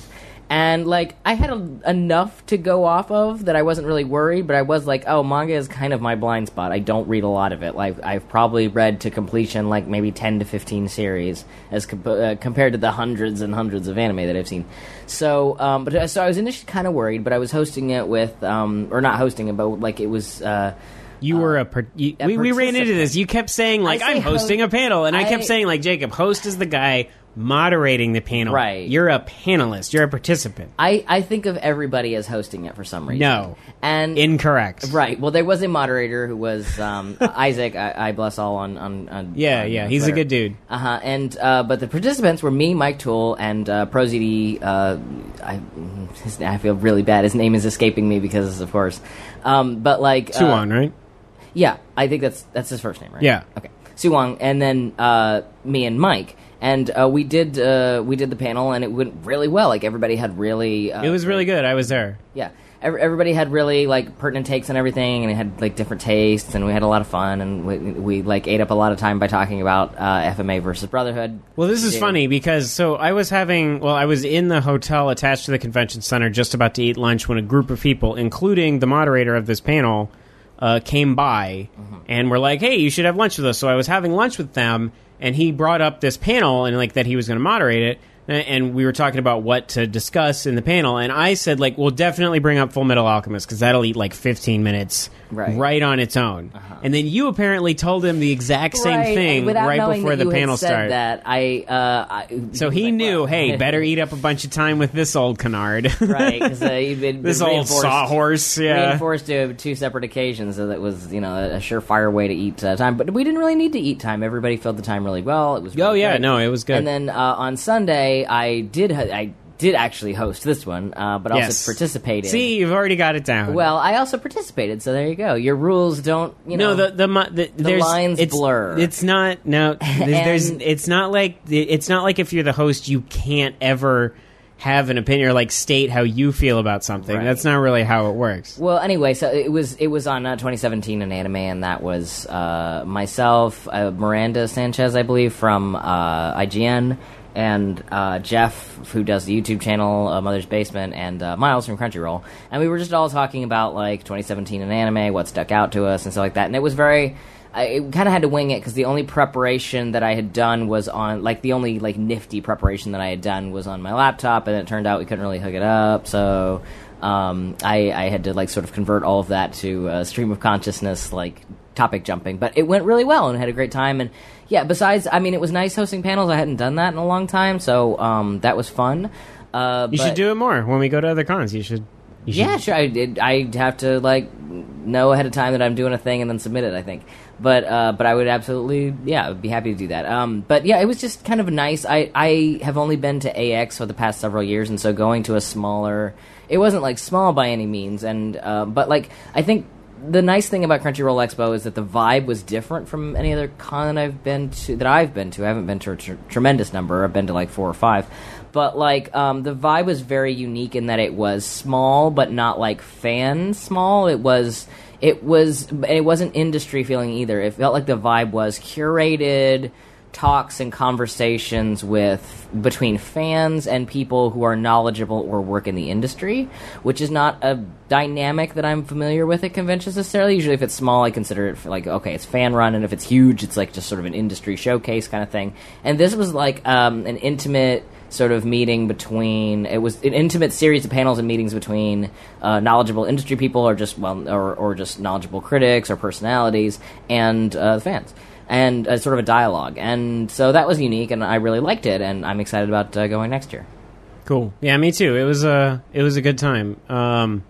And, like, I had a, enough to go off of that I wasn't really worried, but I was like, oh, manga is kind of my blind spot. I don't read a lot of it. Like, I've probably read to completion, like, maybe ten to fifteen series as com- uh, compared to the hundreds and hundreds of anime that I've seen. So, um, but so I was initially kind of worried, but I was hosting it with, um, or not hosting it, but, like, it was... Uh,
You were a, per- you, a we, we ran into this. You kept saying, like, I'm hosting host, a panel. And I, I kept saying, like, Jacob, host is the guy moderating the panel.
Right.
You're a panelist. You're a participant.
I, I think of everybody as hosting it for some reason.
No.
And
incorrect.
Right. Well, there was a moderator who was um, Isaac. I, I bless all on, on, on
Yeah,
on,
yeah.
on
he's
Twitter.
a good dude.
Uh-huh. And, uh, but the participants were me, Mike Toole, and uh, ProZD. Uh, I, his, I feel really bad. His name is escaping me because, of course. Um, but, like...
Suwon,
uh,
right?
Yeah, I think that's that's his first name, right?
Yeah.
Okay. Suwon, and then uh, me and Mike. And uh, we did uh, we did the panel, and it went really well. Like, everybody had really... Uh,
it was really good. I was there.
Yeah. Everybody had really, like, pertinent takes on everything, and it had, like, different tastes, and we had a lot of fun, and we, we like, ate up a lot of time by talking about uh, F M A versus Brotherhood.
Well, this is
yeah.
funny, because, so, I was having, well, I was in the hotel attached to the convention center just about to eat lunch when a group of people, including the moderator of this panel... Uh, came by mm-hmm. and were like, hey, you should have lunch with us. So I was having lunch with them, and he brought up this panel and like that he was going to moderate it, and, and we were talking about what to discuss in the panel, and I said, like, we'll definitely bring up Full Metal Alchemist because that'll eat like fifteen minutes
right,
right on its own. Uh-huh. And then you apparently told him the exact same
right.
thing
Without
right before the panel
said
started.
That I, uh, I,
so he
like,
knew,
well.
hey, better eat up a bunch of time with this old canard,
right? Because uh, he'd been
this old sawhorse, yeah,
reinforced to two separate occasions, so that was, you know, a surefire way to eat uh, time. But we didn't really need to eat time. Everybody filled the time really well. It was really
oh yeah,
great.
no, it was good.
And then uh, on Sunday, I did I did actually host this one, uh, but also
yes.
participated.
See, you've already got it down.
Well, I also participated, so there you go. Your rules don't, you know.
No, the the the,
the
there's,
lines
it's,
blur.
It's not no. There's, there's it's not like it's not like if you're the host, you can't ever have an opinion or like state how you feel about something.
Right.
That's not really how it works.
Well, anyway, so it was it was on uh, twenty seventeen in anime, and that was uh, myself, uh, Miranda Sanchez, I believe, from uh, I G N. And uh, Jeff, who does the YouTube channel uh, Mother's Basement, and uh, Miles from Crunchyroll, and we were just all talking about like twenty seventeen in anime, what stuck out to us, and stuff like that. And it was very, I kind of had to wing it because the only preparation that I had done was on, like, the only like nifty preparation that I had done was on my laptop, and it turned out we couldn't really hook it up, so um, I, I had to like sort of convert all of that to uh, stream of consciousness, like topic jumping. But it went really well and had a great time. And yeah, besides, I mean, it was nice hosting panels. I hadn't done that in a long time, so um, that was fun. Uh,
you
but,
should do it more when we go to other cons. You should. You should.
Yeah, sure. I did. I'd have to like know ahead of time that I'm doing a thing and then submit it, I think. But uh, but I would absolutely, yeah, I'd be happy to do that. Um, but yeah, it was just kind of nice. I, I have only been to A X for the past several years, and so going to a smaller, it wasn't like small by any means, and uh, but like I think the nice thing about Crunchyroll Expo is that the vibe was different from any other con that I've been to. That I've been to, I haven't been to a tr- tremendous number. I've been to like four or five. But, like, um, the vibe was very unique in that it was small, but not, like, fan small. It was, it was, it wasn't industry feeling either. It felt like the vibe was curated talks and conversations with, between fans and people who are knowledgeable or work in the industry, which is not a dynamic that I'm familiar with at conventions necessarily. Usually if it's small, I consider it like, okay, it's fan run, and if it's huge, it's like just sort of an industry showcase kind of thing. And this was like, um, an intimate sort of meeting between, it was an intimate series of panels and meetings between uh, knowledgeable industry people or just well or, or just knowledgeable critics or personalities and uh, the fans, and uh, sort of a dialogue. And so that was unique, and I really liked it, and I'm excited about uh, going next year.
Cool. Yeah, me too. It was a it was a good time. Um,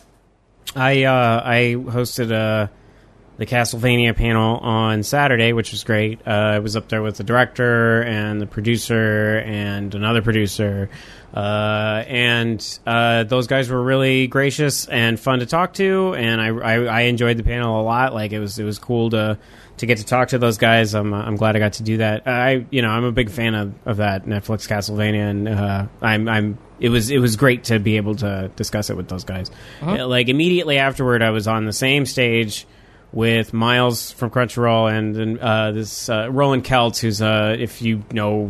I uh, I hosted a the Castlevania panel on Saturday, which was great. Uh, I was up there with the director and the producer and another producer. Uh, and uh, those guys were really gracious and fun to talk to, and I, I, I enjoyed the panel a lot. Like, it was it was cool to to get to talk to those guys. I'm I'm glad I got to do that. I you know I'm a big fan of, of that Netflix Castlevania, and uh, I'm I'm it was it was great to be able to discuss it with those guys. Uh-huh. Like, immediately afterward, I was on the same stage with Miles from Crunchyroll and uh, this uh, Roland Keltz, who's uh, if you know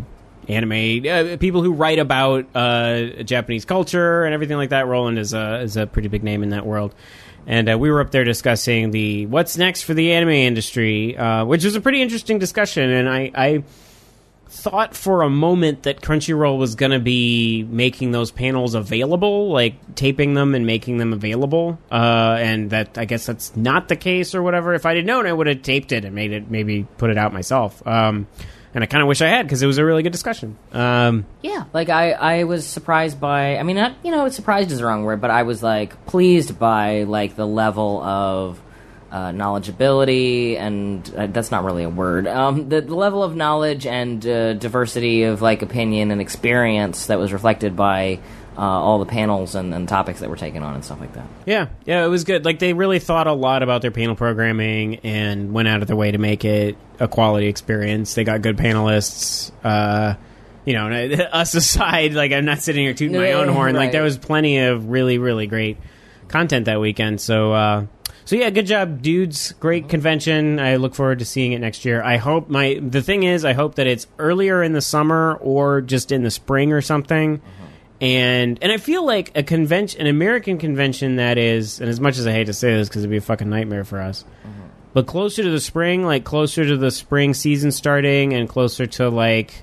anime uh, people who write about uh, Japanese culture and everything like that. Roland is a is a pretty big name in that world. And uh, we were up there discussing the what's next for the anime industry, uh, which was a pretty interesting discussion. And I, I thought for a moment that Crunchyroll was going to be making those panels available, like taping them and making them available. Uh, and that I guess that's not the case or whatever. If I had known, I would have taped it and made it, maybe put it out myself. Um, and I kind of wish I had, because it was a really good discussion. Um,
yeah, like I, I was surprised by, I mean, not, you know, surprised is the wrong word, but I was like pleased by like the level of uh, knowledgeability, and uh, that's not really a word. Um, the, the level of knowledge and uh, diversity of like opinion and experience that was reflected by uh, all the panels and, and topics that were taken on and stuff like that.
Yeah, yeah, it was good. Like, they really thought a lot about their panel programming and went out of their way to make it a quality experience. They got good panelists. Uh, you know, us aside, like, I'm not sitting here tooting my own horn.
Right.
Like, there was plenty of really, really great content that weekend. So, uh, so yeah, good job, dudes. Great mm-hmm. convention. I look forward to seeing it next year. I hope my the thing is, I hope that it's earlier in the summer or just in the spring or something. Mm-hmm. And and I feel like a convention, an American convention that is, and as much as I hate to say this because it'd be a fucking nightmare for us, mm-hmm. but closer to the spring, like closer to the spring season starting and closer to like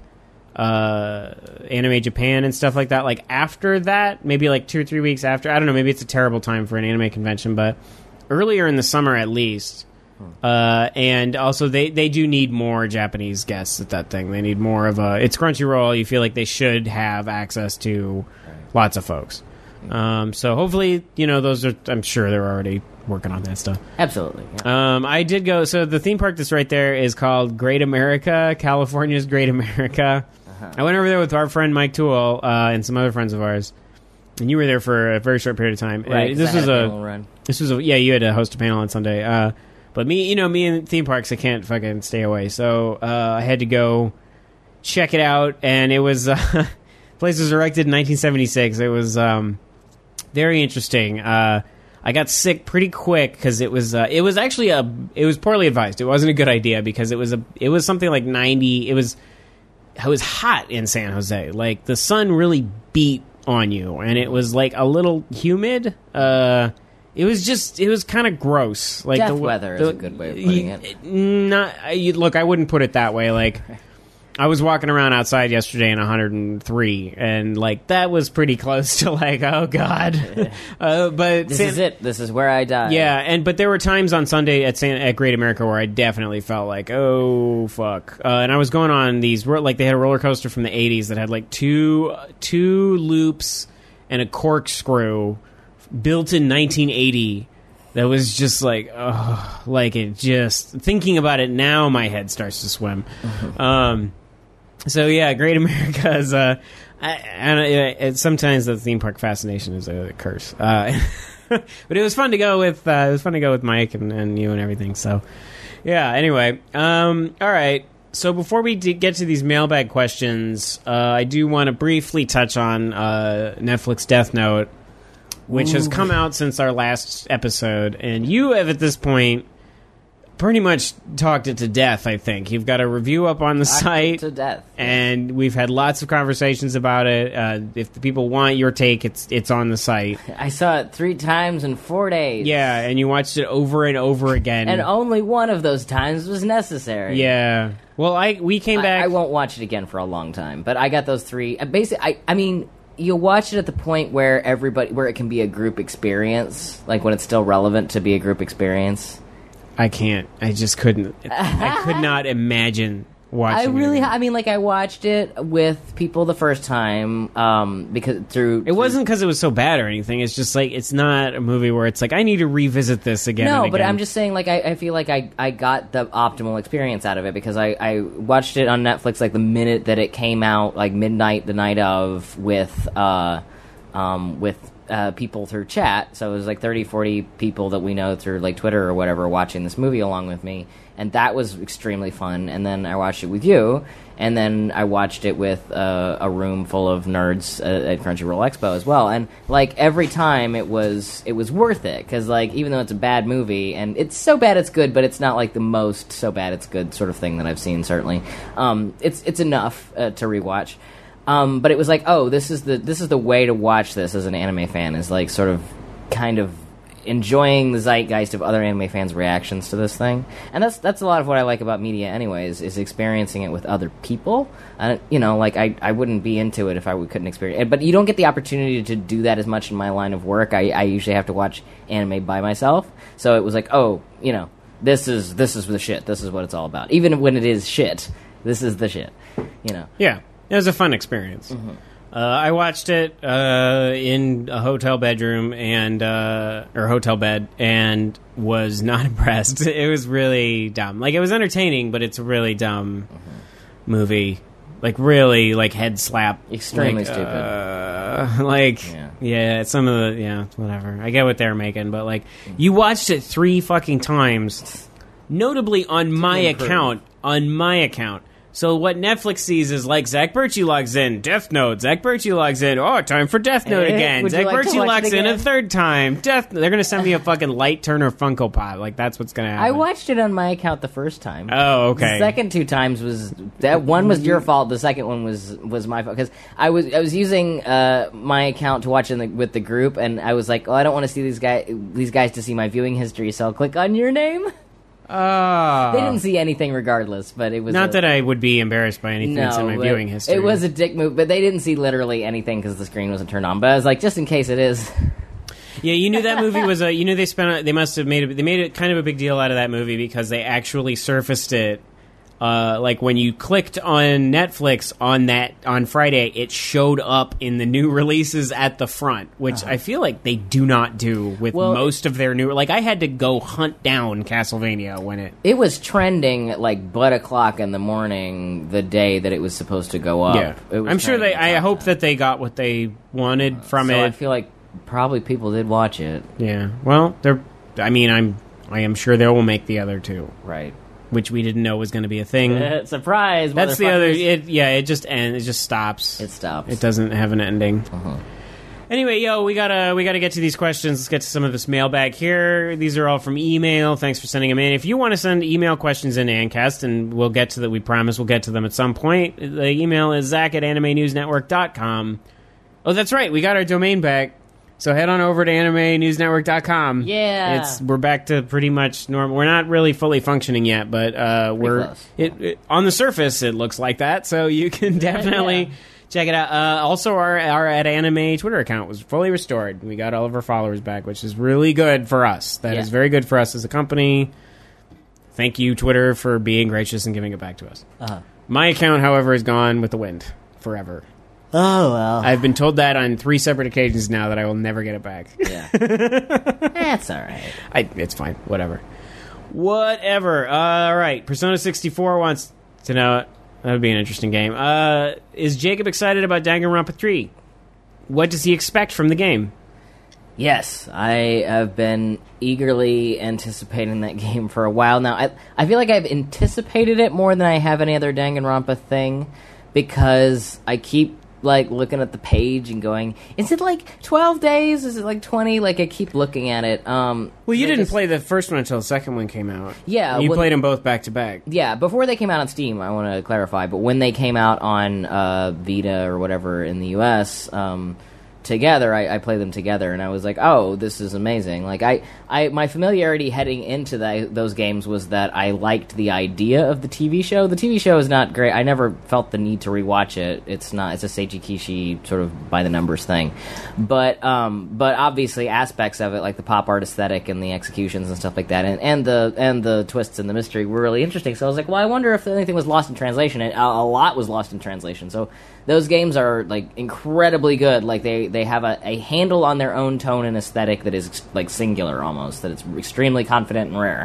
uh, Anime Japan and stuff like that, like after that, maybe like two or three weeks after, I don't know, maybe it's a terrible time for an anime convention, but earlier in the summer at least. Uh, and also they, they do need more Japanese guests at that thing. They need more of a... It's Crunchyroll. You feel like they should have access to lots of folks. Um, so hopefully, you know, those are... I'm sure they're already working on that stuff.
Absolutely. Yeah.
Um, I did go... So the theme park that's right there is called Great America, California's Great America. Uh-huh. I went over there with our friend Mike Toole uh, and some other friends of ours. And you were there for a very short period of time.
Right,
uh, this
I
was
had a
a...
panel run.
This was a... Yeah, you had to host a panel on Sunday. Uh... But me, you know, me in theme parks, I can't fucking stay away. So uh, I had to go check it out, and it was uh, the place was erected in nineteen seventy-six. It was um, very interesting. Uh, I got sick pretty quick because it was uh, it was actually a it was poorly advised. It wasn't a good idea because it was a it was something like ninety. It was it was hot in San Jose. Like the sun really beat on you, and it was like a little humid. Uh, It was just, it was kind of gross. Like
Death
the,
weather
the,
is a good way of putting it.
it not, I, look, I wouldn't put it that way. Like, I was walking around outside yesterday in one hundred three, and, like, that was pretty close to, like, oh, God. uh, but
This
San,
is it. This is where I die.
Yeah, and but there were times on Sunday at San, at Great America where I definitely felt like, oh, fuck. Uh, and I was going on these, like, they had a roller coaster from the eighties that had, like, two two loops and a corkscrew built in nineteen eighty that was just like, oh, like it just, thinking about it now, my head starts to swim. Mm-hmm. Um, so yeah, Great America is, uh, I, and it, sometimes the theme park fascination is a curse. Uh, but it was fun to go with, uh, it was fun to go with Mike and, and you and everything. So yeah, anyway, um, all right. So before we d- get to these mailbag questions, uh, I do want to briefly touch on, uh, Netflix Death Note, which Ooh. has come out since our last episode, and you have at this point pretty much talked it to death, I think. You've got a review up on the
talked
site,
it to death.
And we've had lots of conversations about it. Uh, if the people want your take, it's it's on the site.
I saw it three times in four days.
Yeah, and you watched it over and over again.
And only one of those times was necessary.
Yeah. Well, I we came back...
I, I won't watch it again for a long time, but I got those three... Basically, I, I mean... You'll watch it at the point where everybody, where it can be a group experience, like when it's still relevant to be a group experience.
I can't. I just couldn't. I could not imagine watching.
I really,
it.
I mean, like I watched it with people the first time um, because through.
It wasn't because it was so bad or anything. It's just like it's not a movie where it's like I need to revisit this again.
No,
and
but
again.
I'm just saying, like I, I feel like I, I got the optimal experience out of it because I, I watched it on Netflix like the minute that it came out, like midnight the night of, with uh, um, with uh, people through chat. So it was like thirty, forty people that we know through like Twitter or whatever watching this movie along with me. And that was extremely fun. And then I watched it with you. And then I watched it with uh, a room full of nerds uh, at Crunchyroll Expo as well. And like every time, it was it was worth it because like even though it's a bad movie and it's so bad it's good, but it's not like the most so bad it's good sort of thing that I've seen. Certainly, um, it's it's enough uh, to rewatch. Um, but it was like, oh, this is the this is the way to watch this as an anime fan, is like sort of kind of enjoying the zeitgeist of other anime fans' reactions to this thing. And that's that's a lot of what I like about media anyways, is experiencing it with other people. Uh, you know, like, I, I wouldn't be into it if I couldn't experience it. But you don't get the opportunity to do that as much in my line of work. I, I usually have to watch anime by myself. So it was like, oh, you know, this is this is the shit. This is what it's all about. Even when it is shit, this is the shit, you know.
Yeah, it was a fun experience. Mm-hmm. Uh, I watched it uh, in a hotel bedroom and uh, or hotel bed and was not impressed. It was really dumb. Like, it was entertaining, but it's a really dumb mm-hmm. movie. Like, really, like, head slap.
Extremely
like,
stupid.
Uh, like, yeah. yeah, some of the, yeah, whatever. I get what they're making, but, like, you watched it three fucking times, notably on my account. On my account. So what Netflix sees is, like, Zach Bertschy logs in, Death Note. Zach Bertschy logs in, oh, time for Death Note again. Zach like Bertschy logs in a third time. Death. They're going to send me a fucking Light Turner Funko Pop. Like, that's what's going to happen.
I watched it on my account the first time.
Oh, okay.
The second two times was... that one was your fault. The second one was was my fault. Because I was I was using uh, my account to watch in the, with the group, and I was like, oh, I don't want to see these, guy, these guys to see my viewing history, so I'll click on your name.
Oh.
They didn't see anything regardless, but it was...
Not
a,
that I would be embarrassed by anything
no,
that's in my viewing history.
It was a dick move, but they didn't see literally anything because the screen wasn't turned on. But I was like, just in case it is...
Yeah, you knew that movie was a... You knew they spent... A, they must have made... A, they made it kind of a big deal out of that movie because they actually surfaced it. Uh, like, when you clicked on Netflix on that on Friday, it showed up in the new releases at the front, which uh-huh. I feel like they do not do with well, most of their new... Like, I had to go hunt down Castlevania when it...
It was trending at, like, butt o'clock in the morning the day that it was supposed to go up.
Yeah. I'm sure they... I hope that. that they got what they wanted uh, from
so
it.
I feel like probably people did watch it.
Yeah. Well, they're... I mean, I'm... I am sure they will make the other two.
Right.
Which we didn't know was going to be a thing.
Uh, surprise!
That's the other. It, yeah, it just ends. It just stops.
It stops.
It doesn't have an ending.
Uh-huh.
Anyway, yo, we gotta we gotta get to these questions. Let's get to some of this mailbag here. These are all from email. Thanks for sending them in. If you want to send email questions in to Ancast, and we'll get to that. We promise we'll get to them at some point. The email is zach at anime news network dot com. Oh, that's right. We got our domain back. So head on over to anime news network dot com.
Yeah,
it's we're back to pretty much normal. We're not really fully functioning yet, but uh, we're it, it, on the surface. It looks like that, so you can definitely yeah. check it out. Uh, also, our our at anime Twitter account was fully restored. We got all of our followers back, which is really good for us. That yeah. is very good for us as a company. Thank you, Twitter, for being gracious and giving it back to us.
Uh-huh.
My account, however, is gone with the wind forever.
Oh, well.
I've been told that on three separate occasions now that I will never get it back.
Yeah. That's all right.
I, it's fine. Whatever. Whatever. Uh, all right. Persona sixty-four wants to know... That would be an interesting game. Uh, is Jacob excited about Danganronpa three? What does he expect from the game?
Yes, I have been eagerly anticipating that game for a while now. I, I feel like I've anticipated it more than I have any other Danganronpa thing because I keep... like looking at the page and going, is it like twelve days? Is it like twenty? Like I keep looking at it. Um,
well, you didn't just, play the first one until the second one came out.
Yeah,
you
when,
played them both back to back.
Yeah, before they came out on Steam. I want to clarify, but when they came out on uh, Vita or whatever in the U S, um, together, I, I played them together, and I was like, oh, this is amazing. Like I, I my familiarity heading into the, those games was that I liked the idea of the T V show. The T V show is not great. I never felt the need to rewatch it. It's not. It's a Seiji Kishi sort of by the numbers thing, but um, but obviously aspects of it, like the pop art aesthetic and the executions and stuff like that, and, and the and the twists and the mystery were really interesting. So I was like, well, I wonder if anything was lost in translation. And a, a lot was lost in translation. So those games are like incredibly good. Like they, they have a, a handle on their own tone and aesthetic that is like singular almost. That it's extremely confident and rare.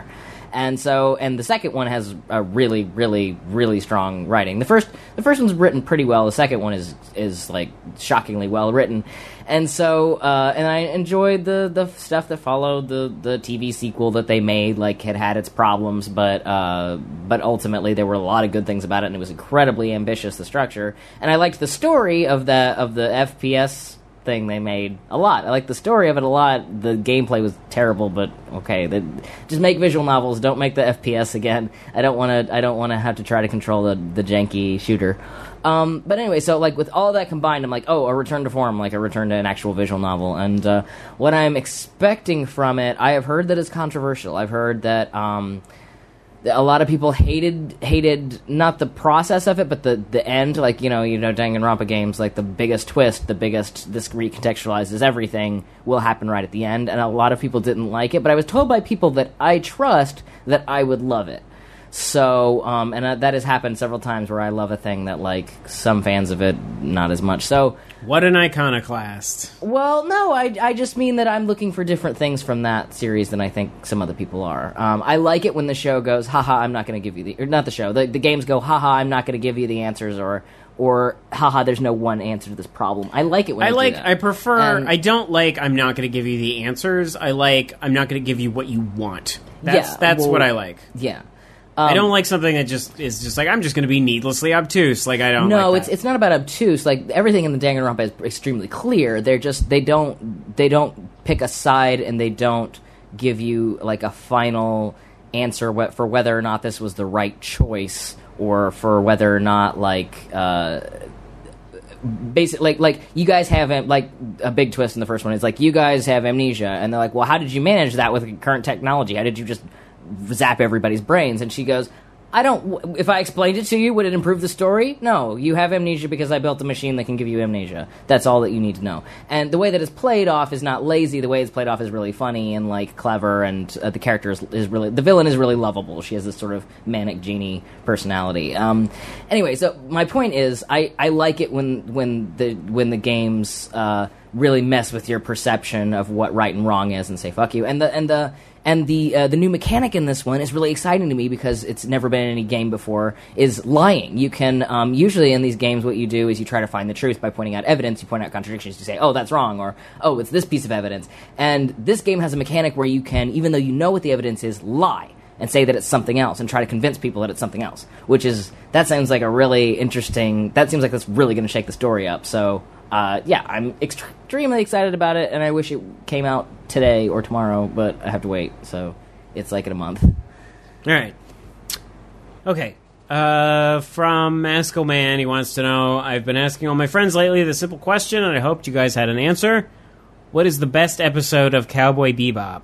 And so, and the second one has a really, really, really strong writing. The first, the first one's written pretty well. The second one is is like shockingly well written. And so, uh, and I enjoyed the, the stuff that followed. The, the T V sequel that they made, like, had had its problems, but uh, but ultimately there were a lot of good things about it, and it was incredibly ambitious, the structure. And I liked the story of the of the F P S thing they made a lot. I liked the story of it a lot. The gameplay was terrible, but okay. The, just make visual novels. Don't make the F P S again. I don't want to. I don't want to have to try to control the the janky shooter. Um, but anyway, so like with all that combined, I'm like, oh, a return to form, like a return to an actual visual novel. And uh, what I'm expecting from it, I have heard that it's controversial. I've heard that um, a lot of people hated hated not the process of it, but the, the end. Like, you know, you know, Danganronpa games, like the biggest twist, the biggest this recontextualizes everything will happen right at the end. And a lot of people didn't like it, but I was told by people that I trust that I would love it. So, um, and uh, that has happened several times where I love a thing that, like, some fans of it, not as much. So,
what an iconoclast.
Well, no, I, I just mean that I'm looking for different things from that series than I think some other people are. Um, I like it when the show goes, haha, I'm not going to give you the... Or not the show. The, the games go, haha, I'm not going to give you the answers, or... Or, haha, there's no one answer to this problem. I like it when
I
they
like,
do that.
I prefer,
And-
I don't like, I'm not going to give you the answers. I like, I'm not going to give you what you want. That's,
Yeah,
that's
well,
what I like.
Yeah.
I
Um,
don't like something that just is just like, I'm just going to be needlessly obtuse. Like, I don't
No,
like
it's
that.
it's not about obtuse. Like, everything in the Danganronpa is extremely clear. They're just they don't they don't pick a side, and they don't give you like a final answer wh- for whether or not this was the right choice, or for whether or not like uh, basic like like you guys have am- like a big twist in the first one. It's like, you guys have amnesia, and they're like, well, how did you manage that with current technology? How did you just zap everybody's brains? And she goes, I don't, if I explained it to you, would it improve the story? No, you have amnesia because I built a machine that can give you amnesia. That's all that you need to know. And the way that it's played off is not lazy. The way it's played off is really funny and like clever, and uh, the character is, is really, the villain is really lovable. She has this sort of manic genie personality. Um, anyway, so my point is, I, I like it when when the when the games uh, really mess with your perception of what right and wrong is and say fuck you. And the and the And the uh, the new mechanic in this one is really exciting to me because it's never been in any game before, is lying. You can, um, usually in these games what you do is you try to find the truth by pointing out evidence, you point out contradictions, you say, oh, that's wrong, or, oh, it's this piece of evidence. And this game has a mechanic where you can, even though you know what the evidence is, lie and say that it's something else and try to convince people that it's something else, which is, that sounds like a really interesting, that seems like that's really going to shake the story up. So, uh, yeah, I'm extremely excited about it, and I wish it came out today or tomorrow, but I have to wait, so it's like in a month.
All right. Okay. Uh, from Maskell Man, he wants to know, I've been asking all my friends lately the simple question, and I hoped you guys had an answer. What is the best episode of Cowboy Bebop?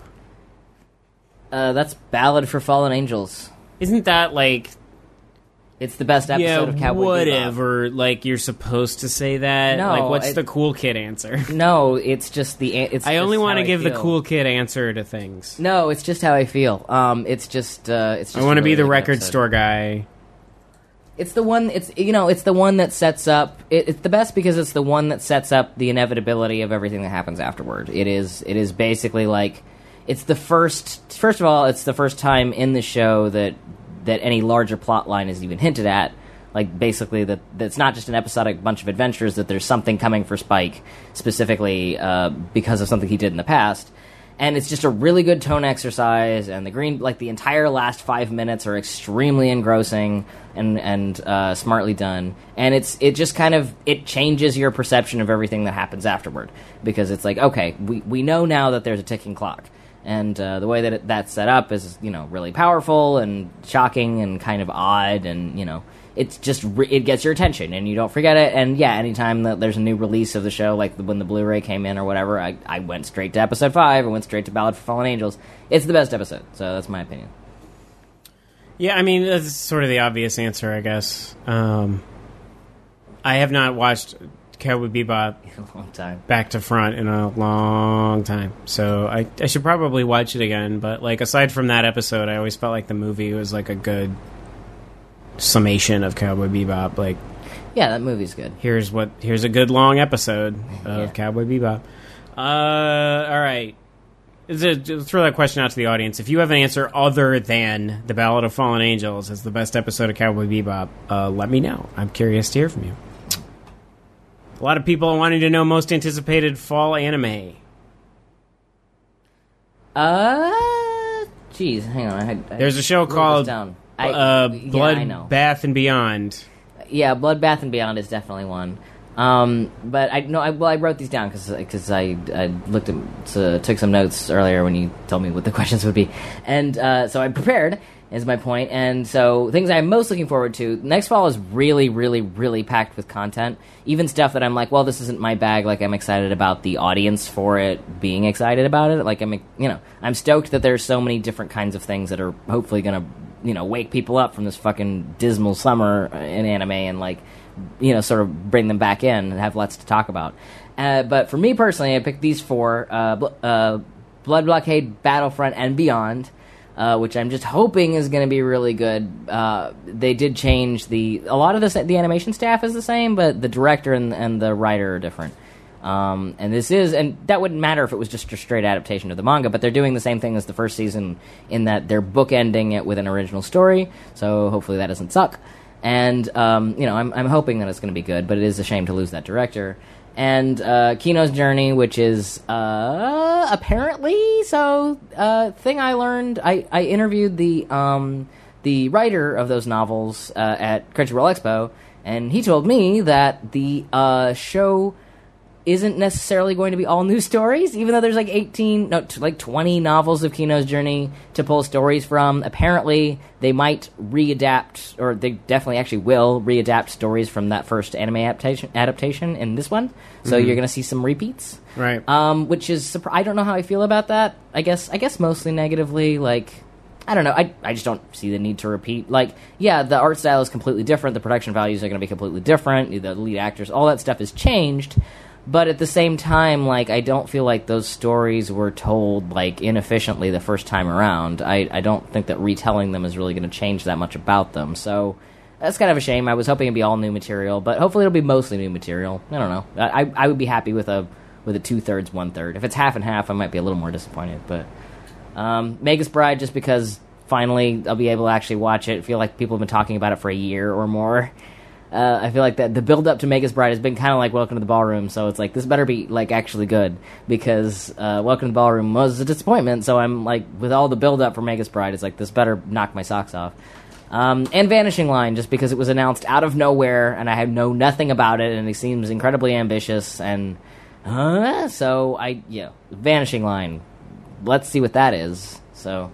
Uh, that's Ballad for Fallen Angels.
Isn't that like...
It's the best episode
yeah,
of Cowboy Bebop.
whatever. Like, you're supposed to say that?
No,
like, what's
I-
the cool kid answer?
No, it's just the... It's
I only
want
want to give the cool kid answer to things.
No, it's just how I feel. Um, it's just... Uh, it's just
I want to
a
be
really
the
good
record
episode.
store guy.
It's the one. It's you know. It's the one that sets up. It, it's the best because it's the one that sets up the inevitability of everything that happens afterward. It is. It is basically like. It's the first. First of all, it's the first time in the show that that any larger plot line is even hinted at. Like basically that that's not just an episodic bunch of adventures. That there's something coming for Spike specifically uh, because of something he did in the past. And it's just a really good tone exercise, and the green, like the entire last five minutes are extremely engrossing and and uh, smartly done. And it's it just kind of it changes your perception of everything that happens afterward, because it's like, okay, we we know now that there's a ticking clock, and uh, the way that it, that's set up is, you know, really powerful and shocking and kind of odd, and you know. It's just, re- it gets your attention, and you don't forget it, and yeah, anytime that there's a new release of the show, like when the Blu-ray came in or whatever, I, I went straight to episode five, I went straight to Ballad for Fallen Angels. It's the best episode, so that's my opinion.
Yeah, I mean, that's sort of the obvious answer, I guess. Um, I have not watched Cowboy Bebop
In a long time.
back to front in a long time, so I, I should probably watch it again, but like aside from that episode, I always felt like the movie was like a good summation of Cowboy Bebop. Like,
Yeah, that movie's good.
here's what here's a good long episode of
Yeah.
Cowboy Bebop. Uh, all right. Just throw that question out to the audience. If you have an answer other than The Ballad of Fallen Angels as the best episode of Cowboy Bebop, uh, let me know. I'm curious to hear from you. A lot of people are wanting to know most anticipated fall anime.
Uh, geez, hang on. I, I
There's a show called
down.
I,
I,
uh,
yeah,
Blood
I know.
Bath and Beyond.
Yeah, Bloodbath and Beyond is definitely one. Um, but I no, I, well, I wrote these down because because I, I looked at uh, took some notes earlier when you told me what the questions would be, and uh, so I prepared. Is my point. And so things I'm most looking forward to next fall is really, really, really packed with content. Even stuff that I'm like, well, this isn't my bag. Like I'm excited about the audience for it being excited about it. Like I'm, you know, I'm stoked that there's so many different kinds of things that are hopefully gonna, you know, wake people up from this fucking dismal summer in anime and like, you know, sort of bring them back in and have lots to talk about. Uh, but for me personally, I picked these four: uh, bl- uh, Blood Blockade, Battlefront, and Beyond. Uh, which I'm just hoping is going to be really good. Uh, they did change the a lot of the the animation staff is the same, but the director and and the writer are different. Um, and this is and that wouldn't matter if it was just a straight adaptation of the manga, but they're doing the same thing as the first season in that they're bookending it with an original story. So hopefully that doesn't suck. And um, you know, I'm I'm hoping that it's going to be good, but it is a shame to lose that director. And uh, Kino's Journey, which is uh, apparently so. Uh, thing I learned, I, I interviewed the um, the writer of those novels uh, at Crunchyroll Expo, and he told me that the uh, show isn't necessarily going to be all new stories, even though there's like eighteen, no, t- like twenty novels of Kino's Journey to pull stories from. Apparently, they might readapt, or they definitely actually will readapt stories from that first anime adaptation, adaptation in this one. So
Mm-hmm.
you're going to see some repeats,
Right.
um, which is surpri- I don't know how I feel about that. I guess I guess mostly negatively. Like I don't know. I I just don't see the need to repeat. Like yeah, the art style is completely different. The production values are going to be completely different. The lead actors, all that stuff has changed. But at the same time, like, I don't feel like those stories were told, like, inefficiently the first time around. I, I don't think that retelling them is really going to change that much about them. So that's kind of a shame. I was hoping it'd be all new material, but hopefully it'll be mostly new material. I don't know. I I would be happy with a with a two-thirds, one-third. If it's half and half, I might be a little more disappointed. But um, Magus Bride, just because finally I'll be able to actually watch it. I feel like people have been talking about it for a year or more. Uh, I feel like that the build up to Magus Bride has been kind of like Welcome to the Ballroom, so it's like this better be like actually good because uh, Welcome to the Ballroom was a disappointment. So I'm like, with all the build up for Magus Bride, it's like this better knock my socks off. Um, and Vanishing Line, just because it was announced out of nowhere and I know nothing about it, and it seems incredibly ambitious, and uh, so I yeah, Vanishing Line. Let's see what that is. So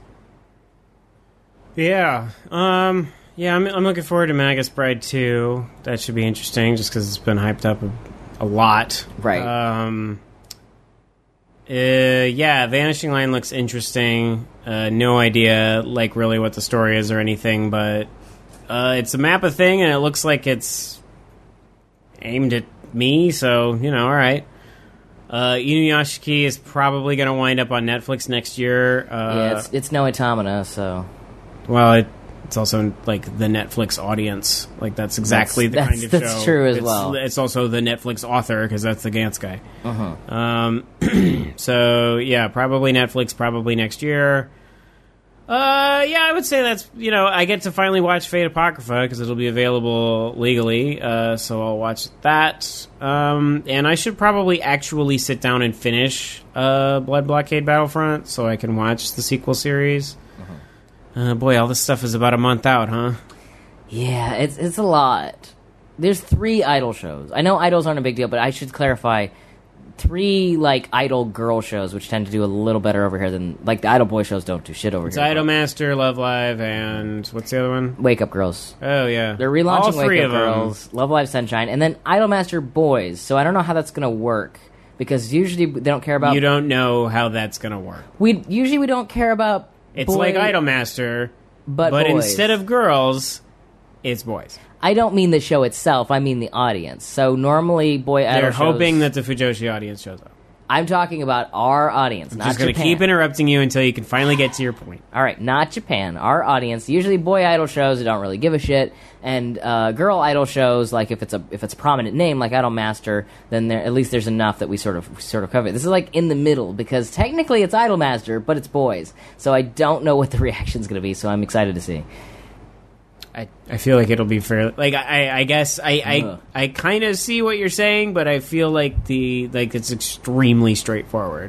Yeah. Um. Yeah, I'm, I'm looking forward to Magus Bride two. That should be interesting, just because it's been hyped up a, a lot.
Right.
Um. Uh, yeah, Vanishing Line looks interesting. Uh, no idea, like, really what the story is or anything, but uh, it's a MAPPA thing, and it looks like it's aimed at me, so, you know, alright. Uh, Inuyashiki is probably going to wind up on Netflix next year. Uh,
yeah, it's it's no Automata, so
well, it, it's also like the Netflix audience. Like that's exactly
That's-
the kind of
that's-
show.
that's true as
it's,
well.
It's also the Netflix author because that's the Gantz guy.
uh-huh.
Um, so yeah, probably Netflix, probably next year. Uh, yeah, I would say that's, you know, I get to finally watch Fate Apocrypha because it'll be available legally. Uh, so I'll watch that. Um, and I should probably actually sit down and finish uh Blood Blockade Battlefront so I can watch the sequel series. Uh, boy, all this stuff is about a month out, huh?
Yeah, it's it's a lot. There's three idol shows. I know idols aren't a big deal, but I should clarify three like idol girl shows, which tend to do a little better over here than like the idol boy shows don't do shit over
It's
here.
Idol Master, Love Live, and what's the other one?
Wake Up Girls.
Oh yeah,
They're relaunching
all three
Wake Up
of them.
Girls, Love Live Sunshine, and then Idol Master Boys. So I don't know how that's gonna work because usually they don't care about.
You don't know how that's gonna work.
We usually we don't care about.
It's
boy,
like Idol Master,
but,
but
boys.
instead of girls, it's boys.
I don't mean the show itself. I mean the audience. So normally, boy idol
They're
shows,
hoping that the Fujoshi audience shows up.
I'm talking about our audience,
I'm
not
just going to
Japan.
keep interrupting you until you can finally get to your point.
All right, not Japan. Our audience, usually boy idol shows that don't really give a shit, and uh, girl idol shows, like if it's a if it's a prominent name like Idolmaster, then there at least there's enough that we sort of sort of cover it. This is like in the middle because technically it's Idolmaster, but it's boys. So I don't know what the reaction's going to be. So I'm excited to see.
I, I feel like it'll be fair. Like I, I guess I
Ugh.
I, I kind of see what you're saying, but I feel like the like it's extremely straightforward.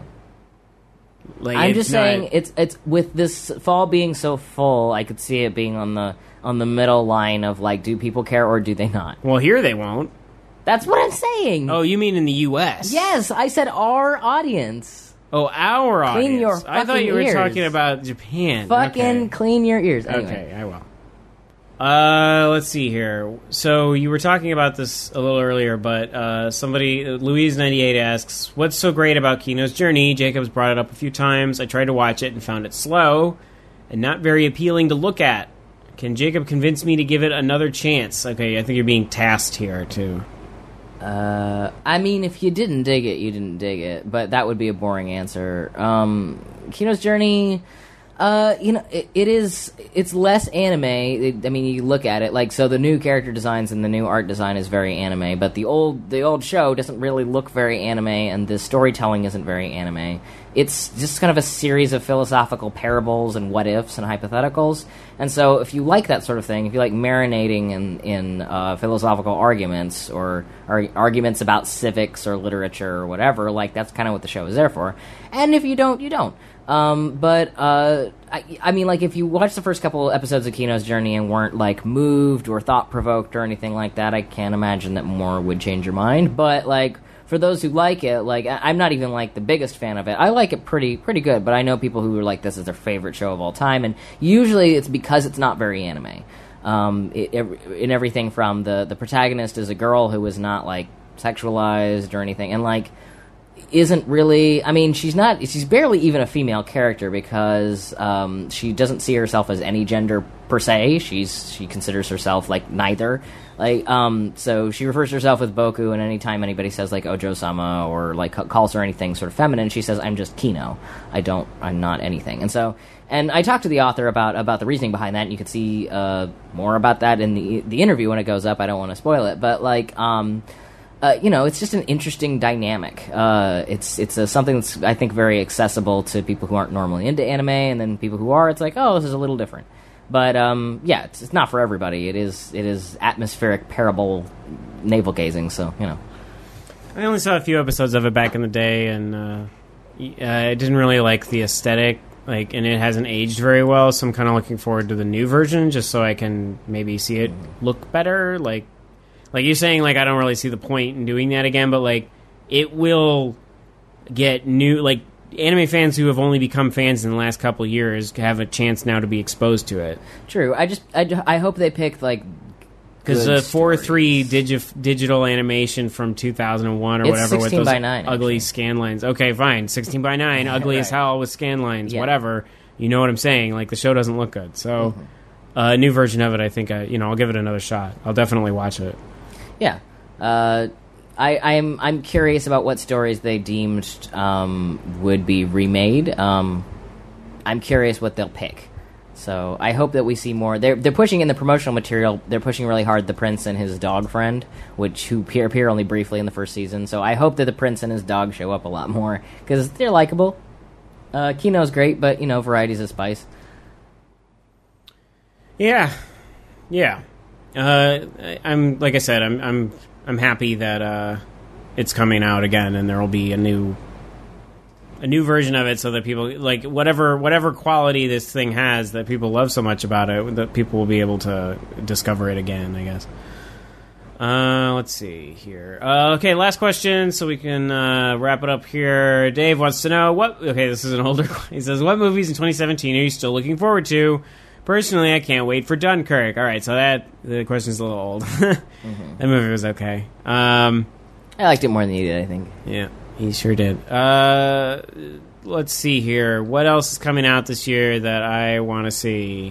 Like
I'm
it's
just
not-
saying it's it's with this fall being so full, I could see it being on the on the middle line of like, do people care or do they not?
Well, here they won't.
That's what I'm saying.
Oh, you mean in the U S?
Yes, I said our audience.
Oh, our
Clean
audience.
your
I thought
fucking
you were
ears.
talking about Japan.
Fucking
Okay.
clean your ears. Anyway.
Okay, I will. Uh, let's see here. So you were talking about this a little earlier, but uh, somebody, Louise ninety-eight asks, "What's so great about Kino's Journey?" Jacob's brought it up a few times. I tried to watch it and found it slow and not very appealing to look at. Can Jacob convince me to give it another chance? Okay, I think you're being tasked here too.
Uh, I mean, if you didn't dig it, you didn't dig it, but that would be a boring answer. Um, Kino's Journey, uh, you know, it, it is, it's less anime. It, I mean, you look at it, like, so the new character designs and the new art design is very anime, but the old, the old show doesn't really look very anime, and the storytelling isn't very anime. It's just kind of a series of philosophical parables and what-ifs and hypotheticals, and so if you like that sort of thing, if you like marinating in, in uh, philosophical arguments or, or arguments about civics or literature or whatever, like, that's kind of what the show is there for. And if you don't, you don't. Um, but, uh, I, I mean, like, if you watch the first couple episodes of Kino's Journey and weren't, like, moved or thought-provoked or anything like that, I can't imagine that more would change your mind. But, like, for those who like it, like, I, I'm not even, like, the biggest fan of it. I like it pretty pretty good, but I know people who are like, this is their favorite show of all time, and usually it's because it's not very anime. Um, it, it, in everything from the, the protagonist is a girl who is not, like, sexualized or anything, and, like, isn't really, I mean, she's not, she's barely even a female character because um, she doesn't see herself as any gender per se. She's, she considers herself, like, neither. Like, um, so she refers to herself with Boku, and anytime anybody says, like, Ojo-sama or, like, calls her anything sort of feminine, she says, I'm just Kino. I don't, I'm not anything. And so, and I talked to the author about, about the reasoning behind that, and you can see uh, more about that in the, the interview when it goes up. I don't want to spoil it, but, like, um... Uh, you know, it's just an interesting dynamic. Uh, it's it's a, something that's, I think, very accessible to people who aren't normally into anime, and then people who are, it's like, oh, this is a little different. But, um, yeah, it's, it's not for everybody. It is it is atmospheric parable navel-gazing, so, you know.
I only saw a few episodes of it back in the day, and uh, y- uh, I didn't really like the aesthetic, like, and it hasn't aged very well, so I'm kind of looking forward to the new version, just so I can maybe see it look better, like, Like you're saying, like, I don't really see the point in doing that again, but, like, it will get new, like, anime fans who have only become fans in the last couple of years have a chance now to be exposed to it.
True. I just, I, I hope they pick, like,
because
good
the four three
stories.
digi- digital animation from two thousand one or
It's
whatever with
sixteen
those
by nine,
ugly
actually.
scan lines. Okay, fine. sixteen by nine, ugly as
Right.
hell with scan lines,
Yeah.
whatever. You know what I'm saying? Like, the show doesn't look good. So,
Mm-hmm.
uh, a new version of it, I think, I, you know, I'll give it another shot. I'll definitely watch it.
Yeah. Uh, I, I'm I'm curious about what stories they deemed um, would be remade. Um, I'm curious what they'll pick. So I hope that we see more. They're they're pushing in the promotional material. They're pushing really hard the prince and his dog friend, which who appear, appear only briefly in the first season. So I hope that the prince and his dog show up a lot more because they're likable. Uh, Kino's great, but you know, variety's a spice.
Yeah, yeah. Uh, I- I'm like I said, I'm I'm I'm happy that uh, it's coming out again, and there will be a new a new version of it, so that people like whatever whatever quality this thing has that people love so much about it, that people will be able to discover it again, I guess. Uh, let's see here. Uh, okay, last question, so we can uh, wrap it up here. Dave wants to know what. Okay, this is an older. He says, "What movies in twenty seventeen are you still looking forward to?" Personally, I can't wait for Dunkirk. All right, so that the question's a little old. mm-hmm. That movie was okay. Um,
I liked it more than you did, I think.
yeah, he sure did. Uh, let's see here. What else is coming out this year that I want to see?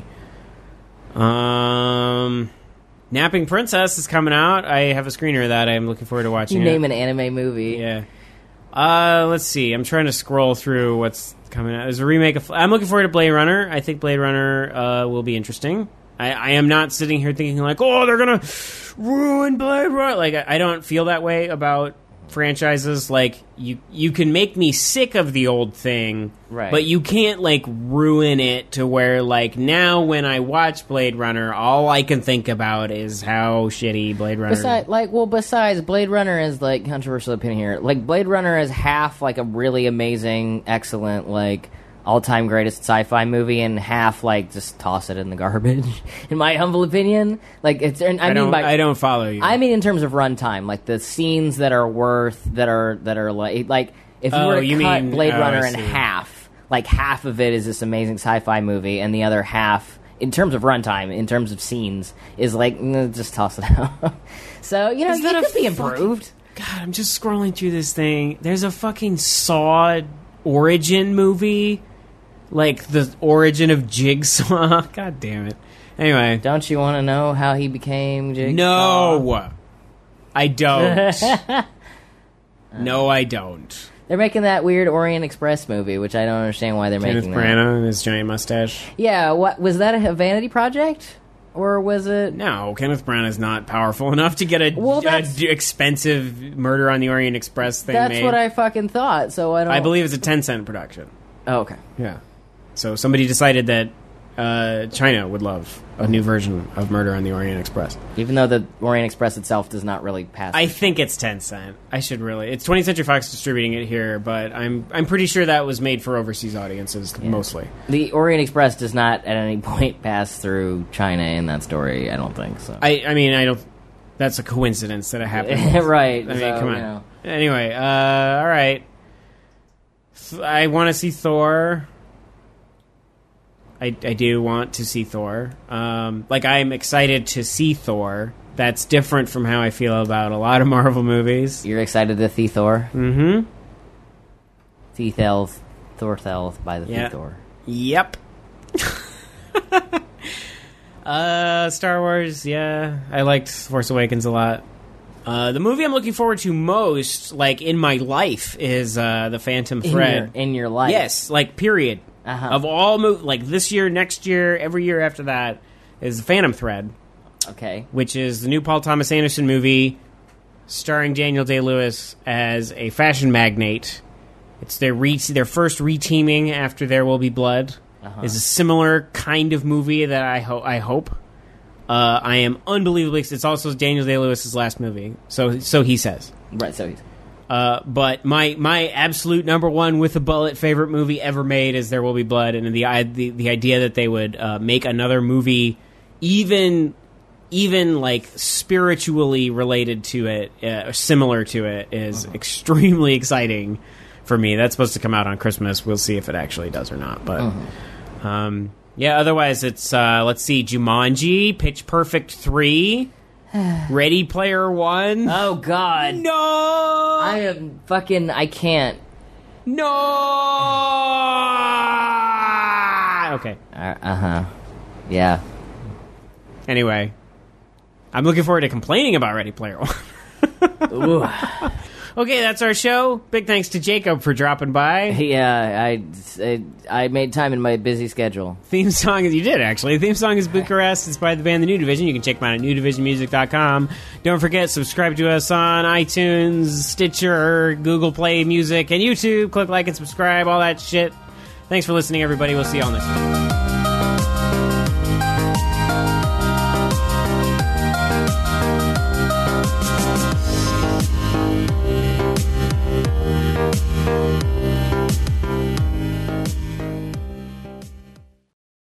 Um, Napping Princess is coming out. I have a screener of that. I'm looking forward to watching
You
it.
name an anime movie.
Yeah. Uh, let's see. I'm trying to scroll through what's coming out. There's a remake of... I'm looking forward to Blade Runner. I think Blade Runner uh, will be interesting. I, I am not sitting here thinking like, oh, they're going to ruin Blade Runner. Like, I, I don't feel that way about franchises. Like, you you can make me sick of the old thing,
right?
But you can't, like, ruin it to where, like, now when I watch Blade Runner, all I can think about is how shitty Blade Runner
Besides, like, well, besides, Blade Runner is, like, controversial opinion here. Like, Blade Runner is half, like, a really amazing, excellent, like, all-time greatest sci-fi movie, and half, like, just toss it in the garbage, in my humble opinion. Like, it's... And I,
I
mean
don't,
by,
I don't follow you.
I mean in terms of runtime, like, the scenes that are worth, that are, that are, like, like if you
Oh,
were to
you
cut
mean-
Blade
oh,
Runner
I
in
see.
half, like, half of it is this amazing sci-fi movie, and the other half... in terms of runtime, in terms of scenes, is like, mm, just toss it out. So, you know,
Is
it
that
could
a
be
fucking-
improved.
God, I'm just scrolling through this thing. There's a fucking Saw origin movie. Like, the origin of Jigsaw. God damn it. Anyway.
Don't you want to know how he became Jigsaw?
No! I don't. No, I don't.
They're making that weird Orient Express movie, which I don't understand why they're
Kenneth
making that.
Branagh and his giant mustache.
Yeah, what was that a vanity project? Or was it...
No, Kenneth Branagh is not powerful enough to get a,
Well,
a
that's-
d- expensive Murder on the Orient Express thing
That's
made.
what I fucking thought, so I don't...
I believe it's a ten cent production.
Oh, okay.
Yeah. So somebody decided that uh, China would love a new version of Murder on the Orient Express.
Even though the Orient Express itself does not really pass...
I think it's ten cent. I should really. It's twentieth Century Fox distributing it here, but I'm I'm pretty sure that was made for overseas audiences mostly.
The Orient Express does not at any point pass through China in that story, I don't think, so...
I I mean I don't. That's a coincidence that it happened.
right.
I mean,
so,
come on.
you know.
Anyway, uh, all right. Th- I want to see Thor. I, I do want to see Thor. Um, like, I'm excited to see Thor. That's different from how I feel about a lot of Marvel movies.
You're excited to see Thor?
Mm-hmm.
See Thels, Thor Thels by the
Yeah.
Thor.
Yep. uh, Star Wars, yeah. I liked Force Awakens a lot. Uh, the movie I'm looking forward to most, like, in my life, is uh, The Phantom
In
Thread.
your, in your life.
Yes, like, period.
Uh-huh.
Of all movies, like, this year, next year, every year after that, is The Phantom Thread,
Okay.
which is the new Paul Thomas Anderson movie starring Daniel Day-Lewis as a fashion magnate. It's their re- their first reteaming after There Will Be Blood.
Uh-huh.
It's a similar kind of movie that I, ho- I hope. Uh, I am unbelievably... It's also Daniel Day-Lewis's last movie, so so he says.
Right, so he's...
Uh, but my my absolute number one with a bullet favorite movie ever made is There Will Be Blood, and the i- the, the idea that they would uh, make another movie even even like spiritually related to it, uh, similar to it, is
Uh-huh.
extremely exciting for me. That's supposed to come out on Christmas. We'll see if it actually does or not. But
Uh-huh.
um, yeah, otherwise it's uh, let's see, Jumanji, Pitch Perfect three, Ready Player One.
Oh, God.
No,
I am fucking... I can't.
no. Okay.
Uh, uh-huh. Yeah.
Anyway, I'm looking forward to complaining about Ready Player One.
Ooh.
Okay, that's our show. Big thanks to Jacob for dropping by.
Yeah, I, I, I made time in my busy schedule.
Theme song is you did actually. Theme song is Bucharest. It's by the band The New Division. You can check them out at new division music dot com. Don't forget, subscribe to us on iTunes, Stitcher, Google Play Music, and YouTube. Click like and subscribe, all that shit. Thanks for listening, everybody. We'll see you all next time.